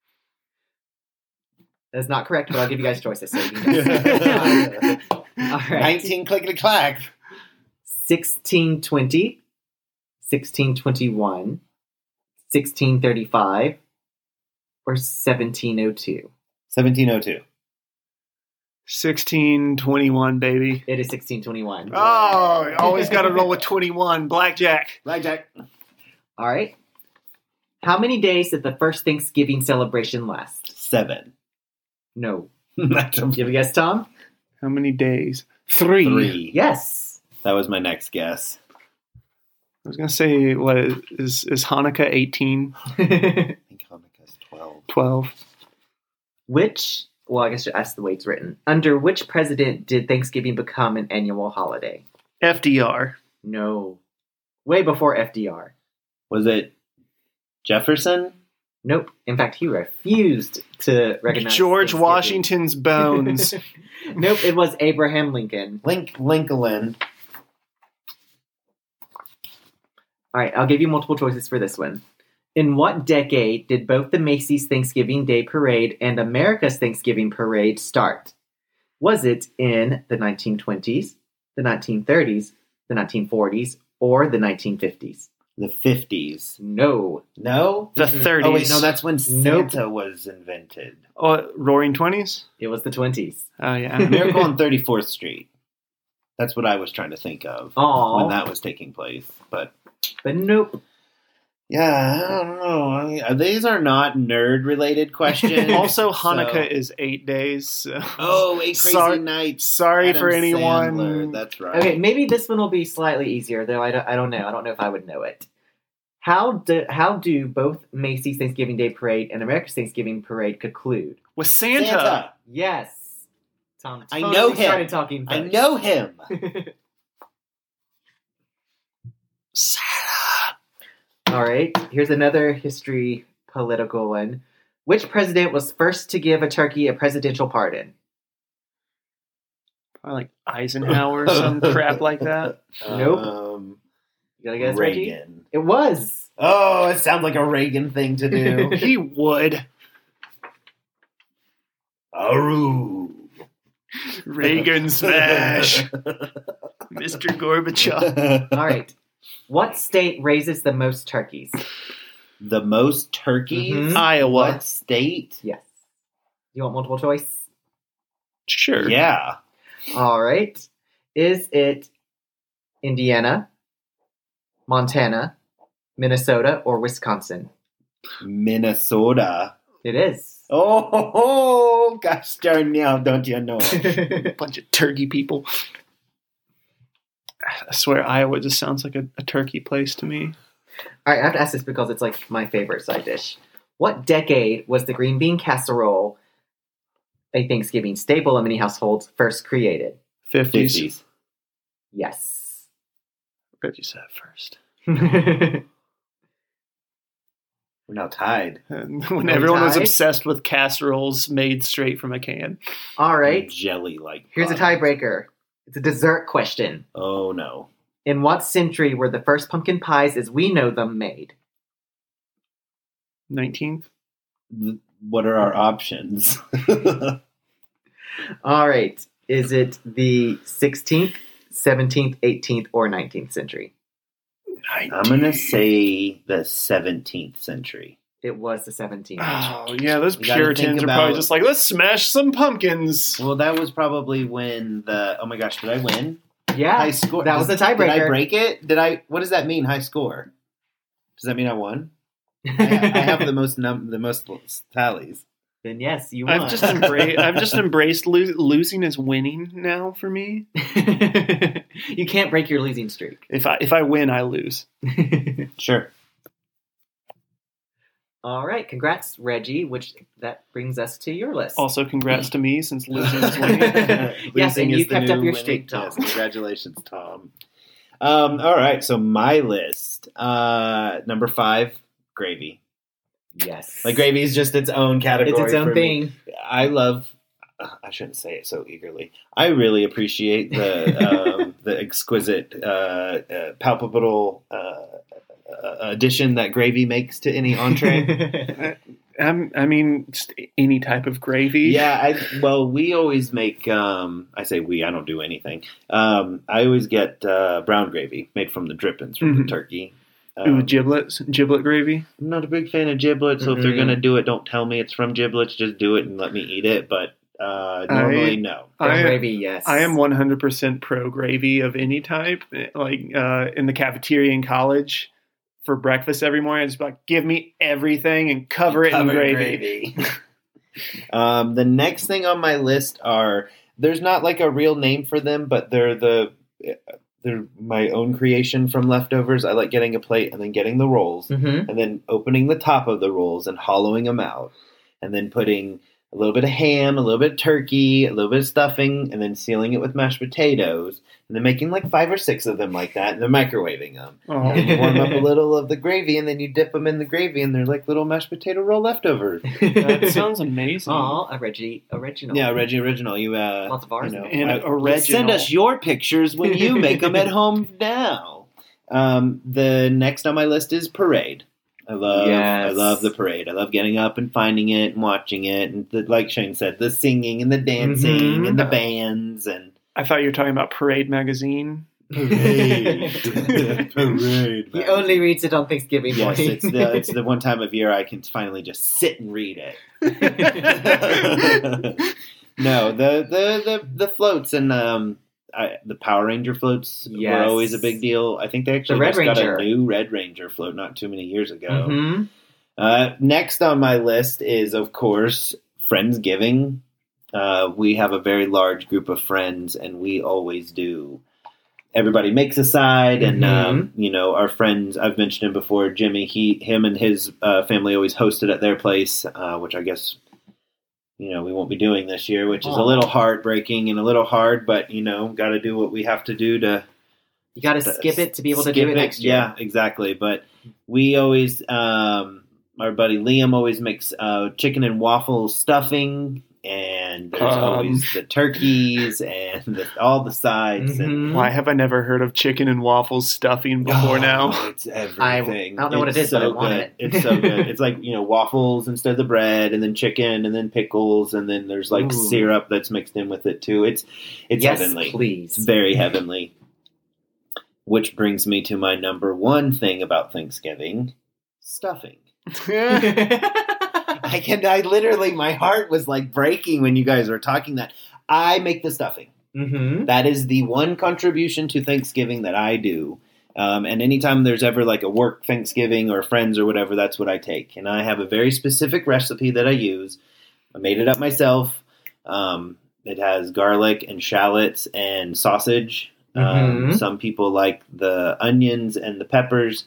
Speaker 1: That's not correct, but I'll give you guys choices. So you can All right.
Speaker 3: nineteen clickety clack.
Speaker 1: sixteen twenty, sixteen twenty-one, sixteen thirty-five, or seventeen oh two.
Speaker 3: seventeen oh two.
Speaker 2: sixteen twenty-one, baby.
Speaker 1: It is sixteen twenty-one.
Speaker 2: Oh, always got to roll with twenty-one. Blackjack.
Speaker 3: Blackjack.
Speaker 1: All right. How many days did the first Thanksgiving celebration last?
Speaker 3: Seven.
Speaker 1: No. You have a guess, Tom?
Speaker 2: How many days? Three.
Speaker 3: Three.
Speaker 1: Yes.
Speaker 3: That was my next guess.
Speaker 2: I was going to say, what is, is Hanukkah eighteen?
Speaker 3: I think Hanukkah's twelve.
Speaker 2: twelve.
Speaker 1: Which, well, I guess that's the way it's written. Under which president did Thanksgiving become an annual holiday?
Speaker 2: F D R.
Speaker 1: No. Way before F D R.
Speaker 3: Was it Jefferson?
Speaker 1: Nope. In fact, he refused to recognize
Speaker 2: George Washington's bones.
Speaker 1: Nope, it was Abraham Lincoln.
Speaker 3: Link Lincoln.
Speaker 1: All right, I'll give you multiple choices for this one. In what decade did both the Macy's Thanksgiving Day Parade and America's Thanksgiving Parade start? Was it in the nineteen twenties, the nineteen thirties, the nineteen forties, or the nineteen fifties?
Speaker 3: The fifties.
Speaker 1: No.
Speaker 3: No?
Speaker 2: The
Speaker 1: Mm-mm.
Speaker 2: thirties.
Speaker 3: Oh, wait, no, that's when
Speaker 1: Nope.
Speaker 3: Santa was invented.
Speaker 2: Oh, Roaring Twenties.
Speaker 1: It was the twenties.
Speaker 2: Oh yeah.
Speaker 3: Miracle on thirty-fourth Street. That's what I was trying to think of
Speaker 1: Aw.
Speaker 3: when that was taking place. But
Speaker 1: But nope.
Speaker 3: yeah, I don't know. I mean, these are not nerd-related questions.
Speaker 2: Also, Hanukkah
Speaker 3: so-
Speaker 2: is eight days. So.
Speaker 3: Oh, Eight Crazy
Speaker 2: Sorry-
Speaker 3: Nights.
Speaker 2: Sorry
Speaker 3: Adam
Speaker 2: for anyone.
Speaker 3: Sandler, that's right.
Speaker 1: Okay, maybe this one will be slightly easier, though I don't, I don't know. I don't know if I would know it. How do, how do both Macy's Thanksgiving Day Parade and America's Thanksgiving Parade conclude?
Speaker 2: With Santa.
Speaker 3: Santa.
Speaker 1: Yes. Tom
Speaker 3: I
Speaker 1: totally
Speaker 3: know him.
Speaker 1: started talking
Speaker 3: I
Speaker 1: first.
Speaker 3: know him.
Speaker 2: Santa.
Speaker 1: All right, here's another history political one. Which president was first to give a turkey a presidential pardon?
Speaker 2: Probably like Eisenhower or some crap like that.
Speaker 1: Nope.
Speaker 3: Um,
Speaker 1: You gotta guess, Reggie?
Speaker 3: Reagan.
Speaker 1: It was.
Speaker 3: Oh, it sounds like a Reagan thing to do.
Speaker 2: He would.
Speaker 3: Aru.
Speaker 2: Reagan smash. Mister Gorbachev.
Speaker 1: All right. What state raises the most turkeys?
Speaker 3: The most turkeys?
Speaker 1: Mhm.
Speaker 2: Iowa.
Speaker 3: What state?
Speaker 1: Yes. You want multiple choice?
Speaker 2: Sure.
Speaker 3: Yeah.
Speaker 1: All right. Is it Indiana, Montana, Minnesota, or Wisconsin?
Speaker 3: Minnesota.
Speaker 1: It is.
Speaker 3: Oh, ho, ho, gosh darn now, don't you know?
Speaker 2: Bunch of turkey people. I swear Iowa just sounds like a, a turkey place to me.
Speaker 1: All right, I have to ask this because it's like my favorite side dish. What decade was the green bean casserole, a Thanksgiving staple in many households, first created?
Speaker 2: fifties.
Speaker 3: fifties.
Speaker 1: Yes.
Speaker 2: Reggie said it first.
Speaker 3: We're now tied.
Speaker 2: And when
Speaker 1: Are we
Speaker 2: everyone was
Speaker 1: tied?
Speaker 2: obsessed with casseroles made straight from a can.
Speaker 1: All right.
Speaker 3: Jelly like.
Speaker 1: Here's a tiebreaker. It's a dessert question.
Speaker 3: Oh no.
Speaker 1: In what century were the first pumpkin pies as we know them made?
Speaker 2: nineteenth?
Speaker 3: Th- What are our options?
Speaker 1: All right. Is it the sixteenth, seventeenth, eighteenth, or nineteenth century?
Speaker 3: I'm gonna say the seventeenth century.
Speaker 1: It was the seventeenth.
Speaker 2: Oh, yeah, those
Speaker 3: You gotta
Speaker 2: Puritans
Speaker 3: think
Speaker 2: are probably
Speaker 3: about-
Speaker 2: just like, let's smash some pumpkins.
Speaker 3: Well, that was probably when the. Oh my gosh, did I win?
Speaker 1: Yeah,
Speaker 3: High score.
Speaker 1: that was the
Speaker 3: Did- Did I
Speaker 1: tiebreaker.
Speaker 3: break it? Did I? What does that mean? High score. Does that mean I won? I, I have the most num the most tallies.
Speaker 1: Then yes, you won.
Speaker 2: I've just embraced. I've just embraced lo- losing as winning now for me.
Speaker 1: You can't break your losing streak.
Speaker 2: If I if I win, I lose.
Speaker 3: Sure.
Speaker 1: All right, congrats, Reggie. Which that brings us to your list.
Speaker 2: Also, congrats to me since losing is winning.
Speaker 1: Yes,
Speaker 3: Losing
Speaker 1: and
Speaker 3: is
Speaker 1: you
Speaker 3: the
Speaker 1: kept up
Speaker 3: new
Speaker 1: your
Speaker 3: winning.
Speaker 1: streak, Tom.
Speaker 3: Yes, congratulations, Tom. Um, all right, so my list. Uh, number five, gravy.
Speaker 1: Yes,
Speaker 3: Like gravy is just its own category.
Speaker 1: it's its own
Speaker 3: for me.
Speaker 1: thing.
Speaker 3: I love. uh, I shouldn't say it so eagerly. I really appreciate the um, the exquisite, uh, uh, palpable uh, uh, addition that gravy makes to any entree.
Speaker 2: I'm, I mean, just any type of gravy.
Speaker 3: Yeah, I, well, we always make. Um, I say we. I don't do anything. Um, I always get uh, brown gravy made from the drippings from
Speaker 2: Mhm.
Speaker 3: the turkey. Um,
Speaker 2: Ooh, giblets, giblet gravy.
Speaker 3: I'm not a big fan of giblets, so if they're
Speaker 1: Mhm.
Speaker 3: gonna do it, don't tell me it's from giblets. Just do it and let me eat it. But uh, normally,
Speaker 2: I-
Speaker 3: no.
Speaker 1: Brown
Speaker 2: I-
Speaker 1: gravy, yes.
Speaker 2: I am one hundred percent pro gravy of any type. Like uh, in the cafeteria in college for breakfast every morning, I just be like, give me everything and cover it in
Speaker 3: Covered
Speaker 2: gravy.
Speaker 3: um, the next thing on my list are there's not like a real name for them, but they're the they're my own creation from leftovers. I like getting a plate and then getting the rolls.
Speaker 1: Mm-hmm.
Speaker 3: And then opening the top of the rolls and hollowing them out, and then putting a little bit of ham, a little bit of turkey, a little bit of stuffing, and then sealing it with mashed potatoes, and then making like five or six of them like that, and then microwaving them.
Speaker 2: Oh,
Speaker 3: And you warm up a little of the gravy, and then you dip them in the gravy, and they're like little mashed potato roll leftovers.
Speaker 2: that sounds amazing.
Speaker 1: Aw, a Reggie original.
Speaker 3: Yeah, Reggie Original. You uh,
Speaker 1: Lots of ours
Speaker 3: you know,
Speaker 2: And
Speaker 3: uh,
Speaker 2: original.
Speaker 3: send us your pictures when you make them at home now. Um, the next on my list is Parade. I love,
Speaker 1: Yes.
Speaker 3: I love the parade. I love getting up and finding it and watching it, and the, like Shane said, the singing and the dancing
Speaker 1: Mhm.
Speaker 3: and the bands and
Speaker 2: I thought you were talking about Parade magazine.
Speaker 3: Parade. Parade.
Speaker 1: He only reads it on Thanksgiving
Speaker 3: Yes,
Speaker 1: morning.
Speaker 3: it's the it's the one time of year I can finally just sit and read it. No, the the the, the floats and um I, the Power Ranger floats
Speaker 1: Yes.
Speaker 3: were always a big deal. I think they actually
Speaker 1: The Red
Speaker 3: just
Speaker 1: Ranger.
Speaker 3: got a new Red Ranger float not too many years ago.
Speaker 1: Mm-hmm.
Speaker 3: Uh, next on my list is, of course, Friendsgiving. Uh, we have a very large group of friends, and we always do. Everybody makes a side, and
Speaker 1: Mhm.
Speaker 3: um, you know our friends. I've mentioned him before. Jimmy, he, him, and his uh, family always hosted at their place, uh, which I guess you know we won't be doing this year, which is a
Speaker 1: Aw.
Speaker 3: little heartbreaking and a little hard. But you know, got to do what we have to do to.
Speaker 1: You got to
Speaker 3: to
Speaker 1: skip it to be able to
Speaker 3: skip
Speaker 1: do it next year.
Speaker 3: Yeah, exactly. But we always, um, our buddy Liam always makes uh, chicken and waffle stuffing, and there's
Speaker 2: Um.
Speaker 3: always the turkeys and the, all the sides. And
Speaker 1: Mhm.
Speaker 2: Why have I never heard of chicken and waffles stuffing before
Speaker 3: Oh,
Speaker 2: now?
Speaker 3: It's everything.
Speaker 1: I don't know what
Speaker 3: It's
Speaker 1: it is, but I
Speaker 3: so
Speaker 1: want
Speaker 3: good.
Speaker 1: it.
Speaker 3: It's so good. It's like, you know, waffles instead of the bread, and then chicken, and then pickles, and then there's like
Speaker 1: Ooh.
Speaker 3: syrup that's mixed in with it too. It's it's
Speaker 1: Yes,
Speaker 3: heavenly.
Speaker 1: please.
Speaker 3: It's very heavenly. Which brings me to my number one thing about Thanksgiving: stuffing. I can. I literally, my heart was like breaking when you guys were talking that. I make the stuffing.
Speaker 1: Mm-hmm.
Speaker 3: That is the one contribution to Thanksgiving that I do. Um, and anytime there's ever like a work Thanksgiving or friends or whatever, that's what I take. And I have a very specific recipe that I use. I made it up myself. Um, it has garlic and shallots and sausage. Um,
Speaker 1: Mhm.
Speaker 3: some people like the onions and the peppers.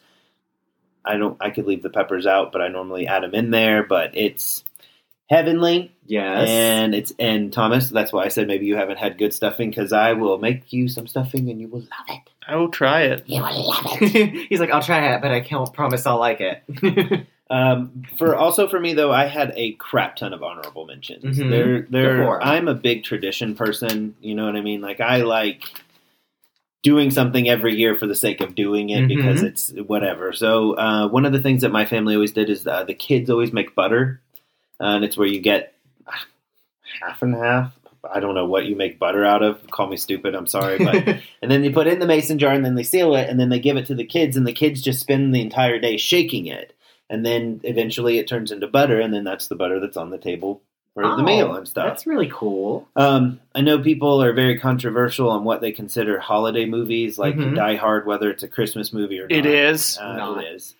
Speaker 3: I don't. I could leave the peppers out, but I normally add them in there. But it's heavenly.
Speaker 1: Yes.
Speaker 3: And it's and Thomas, that's why I said maybe you haven't had good stuffing, because I will make you some stuffing and you will love it.
Speaker 2: I will try it.
Speaker 3: You will love it.
Speaker 1: He's like, I'll try it, but I can't promise I'll like it.
Speaker 3: um, for also for me though, I had a crap ton of honorable mentions.
Speaker 1: Mhm.
Speaker 3: They're
Speaker 1: Go
Speaker 3: they're
Speaker 1: for it.
Speaker 3: I'm a big tradition person. You know what I mean? Like I like doing something every year for the sake of doing it
Speaker 1: Mhm.
Speaker 3: because it's whatever. So uh, one of the things that my family always did is uh, the kids always make butter, uh, and it's where you get half and half. I don't know what you make butter out of. Call me stupid. I'm sorry, but and then you put it in the mason jar and then they seal it and then they give it to the kids and the kids just spend the entire day shaking it and then eventually it turns into butter and then that's the butter that's on the table for
Speaker 1: Oh,
Speaker 3: the meal and stuff.
Speaker 1: That's really cool.
Speaker 3: Um, I know people are very controversial on what they consider holiday movies, like
Speaker 1: Mhm.
Speaker 3: Die Hard, whether it's a Christmas movie or not.
Speaker 2: It is.
Speaker 3: Uh,
Speaker 1: Not.
Speaker 3: It is.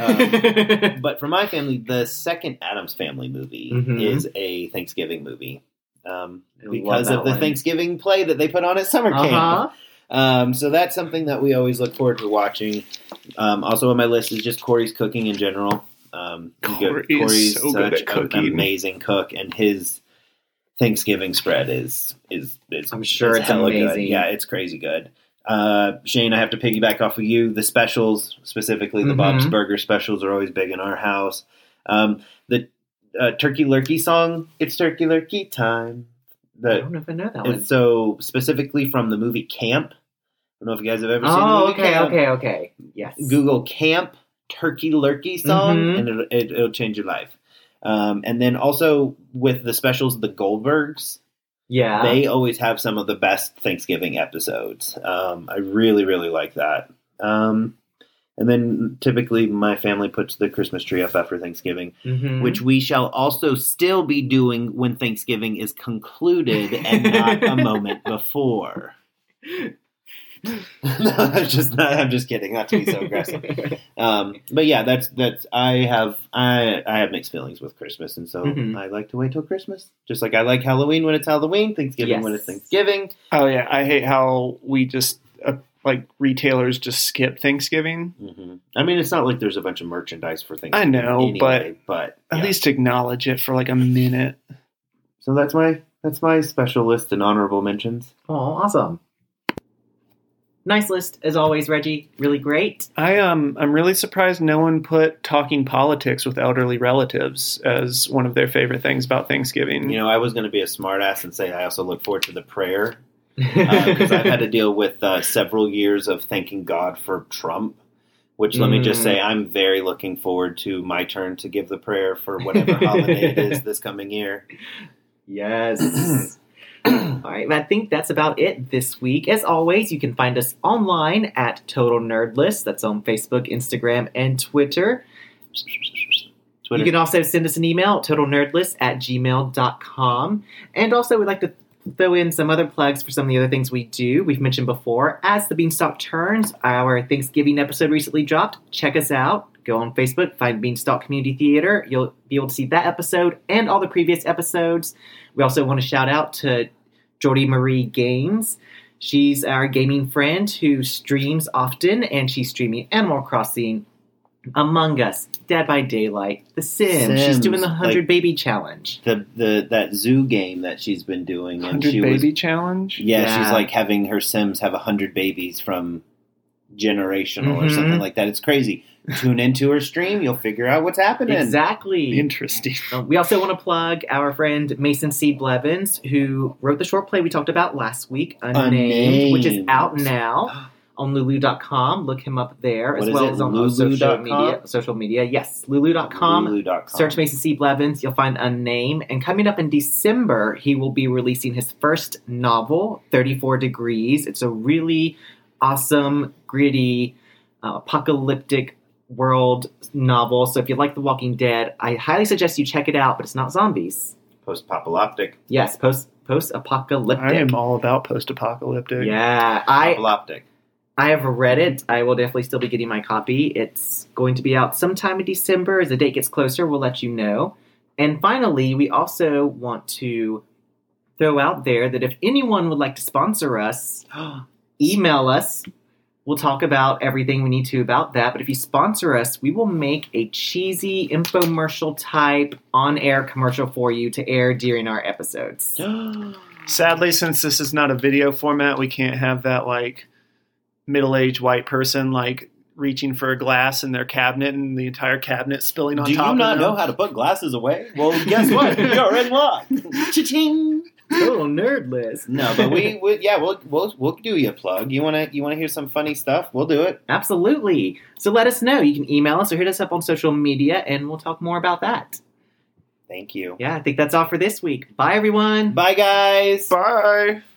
Speaker 3: Um, but for my family, the second Addams Family movie
Speaker 1: Mhm.
Speaker 3: is a Thanksgiving movie. Um,
Speaker 1: I love
Speaker 3: because
Speaker 1: that
Speaker 3: of the
Speaker 1: one.
Speaker 3: Thanksgiving play that they put on at summer camp.
Speaker 1: Uh-huh.
Speaker 3: Um, so that's something that we always look forward to watching. Um, also on my list is just Corey's cooking in general. Um, he go-
Speaker 2: Corey is
Speaker 3: Corey's
Speaker 2: so good
Speaker 3: such
Speaker 2: at cooking.
Speaker 3: an amazing cook, and his Thanksgiving spread is is is
Speaker 1: I'm sure
Speaker 3: is
Speaker 1: it's
Speaker 3: hella good.
Speaker 1: amazing.
Speaker 3: Yeah, it's crazy good. Uh, Shane, I have to piggyback off of you. The specials, specifically the
Speaker 1: Mhm.
Speaker 3: Bob's Burger specials, are always big in our house. Um, the uh, Turkey Lurkey song, "It's Turkey Lurkey Time."
Speaker 1: I
Speaker 3: The
Speaker 1: don't know if I know that one.
Speaker 3: it's so specifically from the movie Camp. I don't know if you guys have ever seen the
Speaker 1: Oh,
Speaker 3: movie
Speaker 1: okay,
Speaker 3: Camp.
Speaker 1: okay, okay. Yes.
Speaker 3: Google Camp Turkey Lurkey song,
Speaker 1: Mhm.
Speaker 3: and it'll, it, it'll change your life. Um, and then also with the specials, the Goldbergs,
Speaker 1: Yeah.
Speaker 3: they always have some of the best Thanksgiving episodes. Um, I really, really like that. Um, and then typically my family puts the Christmas tree up after Thanksgiving,
Speaker 1: Mhm.
Speaker 3: which we shall also still be doing when Thanksgiving is concluded and not a moment before. no, I'm just not, I'm just kidding. Not to be so aggressive. Um, but yeah, that's that's I have I I have mixed feelings with Christmas, and so
Speaker 1: Mhm.
Speaker 3: I like to wait till Christmas. Just like I like Halloween when it's Halloween, Thanksgiving
Speaker 1: Yes.
Speaker 3: when it's Thanksgiving.
Speaker 2: Oh yeah, I hate how we just uh, like retailers just skip Thanksgiving.
Speaker 3: hmm I mean, it's not like there's a bunch of merchandise for
Speaker 2: I
Speaker 3: Thanksgiving.
Speaker 2: know,
Speaker 3: anyway, but
Speaker 2: At
Speaker 3: yeah.
Speaker 2: least acknowledge it for like a minute.
Speaker 3: So that's my that's my special list and honorable mentions.
Speaker 1: Oh, awesome. Nice list, as always, Reggie. Really great.
Speaker 2: I um I'm really surprised no one put talking politics with elderly relatives as one of their favorite things about Thanksgiving.
Speaker 3: You know, I was going to be a smartass and say I also look forward to the prayer because I've had to deal with uh, several years of thanking God for Trump. Which, let me just
Speaker 1: Mm.
Speaker 3: say, I'm very looking forward to my turn to give the prayer for whatever holiday it is this coming year.
Speaker 1: Yes. All right, I think that's about it this week. As always, you can find us online at Total Nerdlist. That's on Facebook, Instagram, and Twitter.
Speaker 3: Twitter.
Speaker 1: You can also send us an email, totalnerdlist at gmail dot com. And also, we'd like to throw in some other plugs for some of the other things we do. We've mentioned before, As the Beanstalk Turns, our Thanksgiving episode recently dropped. Check us out. Go on Facebook, find Beanstalk Community Theater. You'll be able to see that episode and all the previous episodes. We also want to shout out to Jordy Marie Games. She's our gaming friend who streams often, and she's streaming Animal Crossing, Among Us, Dead by Daylight, The Sims.
Speaker 3: Sims,
Speaker 1: She's doing the one hundred
Speaker 3: like-
Speaker 1: Baby Challenge.
Speaker 3: The the that zoo game that she's been doing, and
Speaker 2: Hundred
Speaker 3: she
Speaker 2: baby
Speaker 3: was
Speaker 2: challenge.
Speaker 3: yeah,
Speaker 1: Yeah.
Speaker 3: she's like having her Sims have a hundred babies from generational or
Speaker 1: Mhm.
Speaker 3: something like that. It's crazy. Tune into her stream, you'll figure out what's happening.
Speaker 1: Exactly.
Speaker 2: Interesting.
Speaker 1: Uh, we also want to plug our friend Mason C. Blevins, who wrote the short play we talked about last week, Unnamed,
Speaker 3: Unnamed.
Speaker 1: which is out now on Lulu dot com. Look him up there,
Speaker 3: What
Speaker 1: as
Speaker 3: is
Speaker 1: well
Speaker 3: it,
Speaker 1: as on
Speaker 3: Lulu
Speaker 1: social
Speaker 3: dot com?
Speaker 1: media. Social media, yes, Lulu dot com.
Speaker 3: Lulu dot com.
Speaker 1: Search Mason C. Blevins. You'll find Unnamed. And coming up in December, he will be releasing his first novel, thirty-four Degrees. It's a really awesome, gritty, uh, apocalyptic world novel. So if you like The Walking Dead, I highly suggest you check it out, but it's not zombies.
Speaker 3: Post-apocalyptic.
Speaker 1: Yes, post post-apocalyptic.
Speaker 2: I am all about post-apocalyptic.
Speaker 1: Yeah, I
Speaker 3: Apocalyptic.
Speaker 1: I have read it. I will definitely still be getting my copy. It's going to be out sometime in December. As the date gets closer, we'll let you know. And finally, we also want to throw out there that if anyone would like to sponsor us, email us. We'll talk about everything we need to about that. But if you sponsor us, we will make a cheesy infomercial type on-air commercial for you to air during our episodes.
Speaker 2: Sadly, since this is not a video format, we can't have that like middle-aged white person like reaching for a glass in their cabinet and the entire cabinet spilling on
Speaker 3: Do
Speaker 2: top
Speaker 3: you
Speaker 2: of
Speaker 3: not
Speaker 2: them.
Speaker 3: know how to put glasses away? Well, guess what? You're in luck. Cha-ching.
Speaker 1: Total nerd list.
Speaker 3: No, but we, we yeah, we'll we'll we'll do you a plug. You wanna you wanna hear some funny stuff? We'll do it.
Speaker 1: Absolutely. So let us know. You can email us or hit us up on social media, and we'll talk more about that.
Speaker 3: Thank you.
Speaker 1: Yeah, I think that's all for this week. Bye, everyone.
Speaker 3: Bye, guys.
Speaker 2: Bye.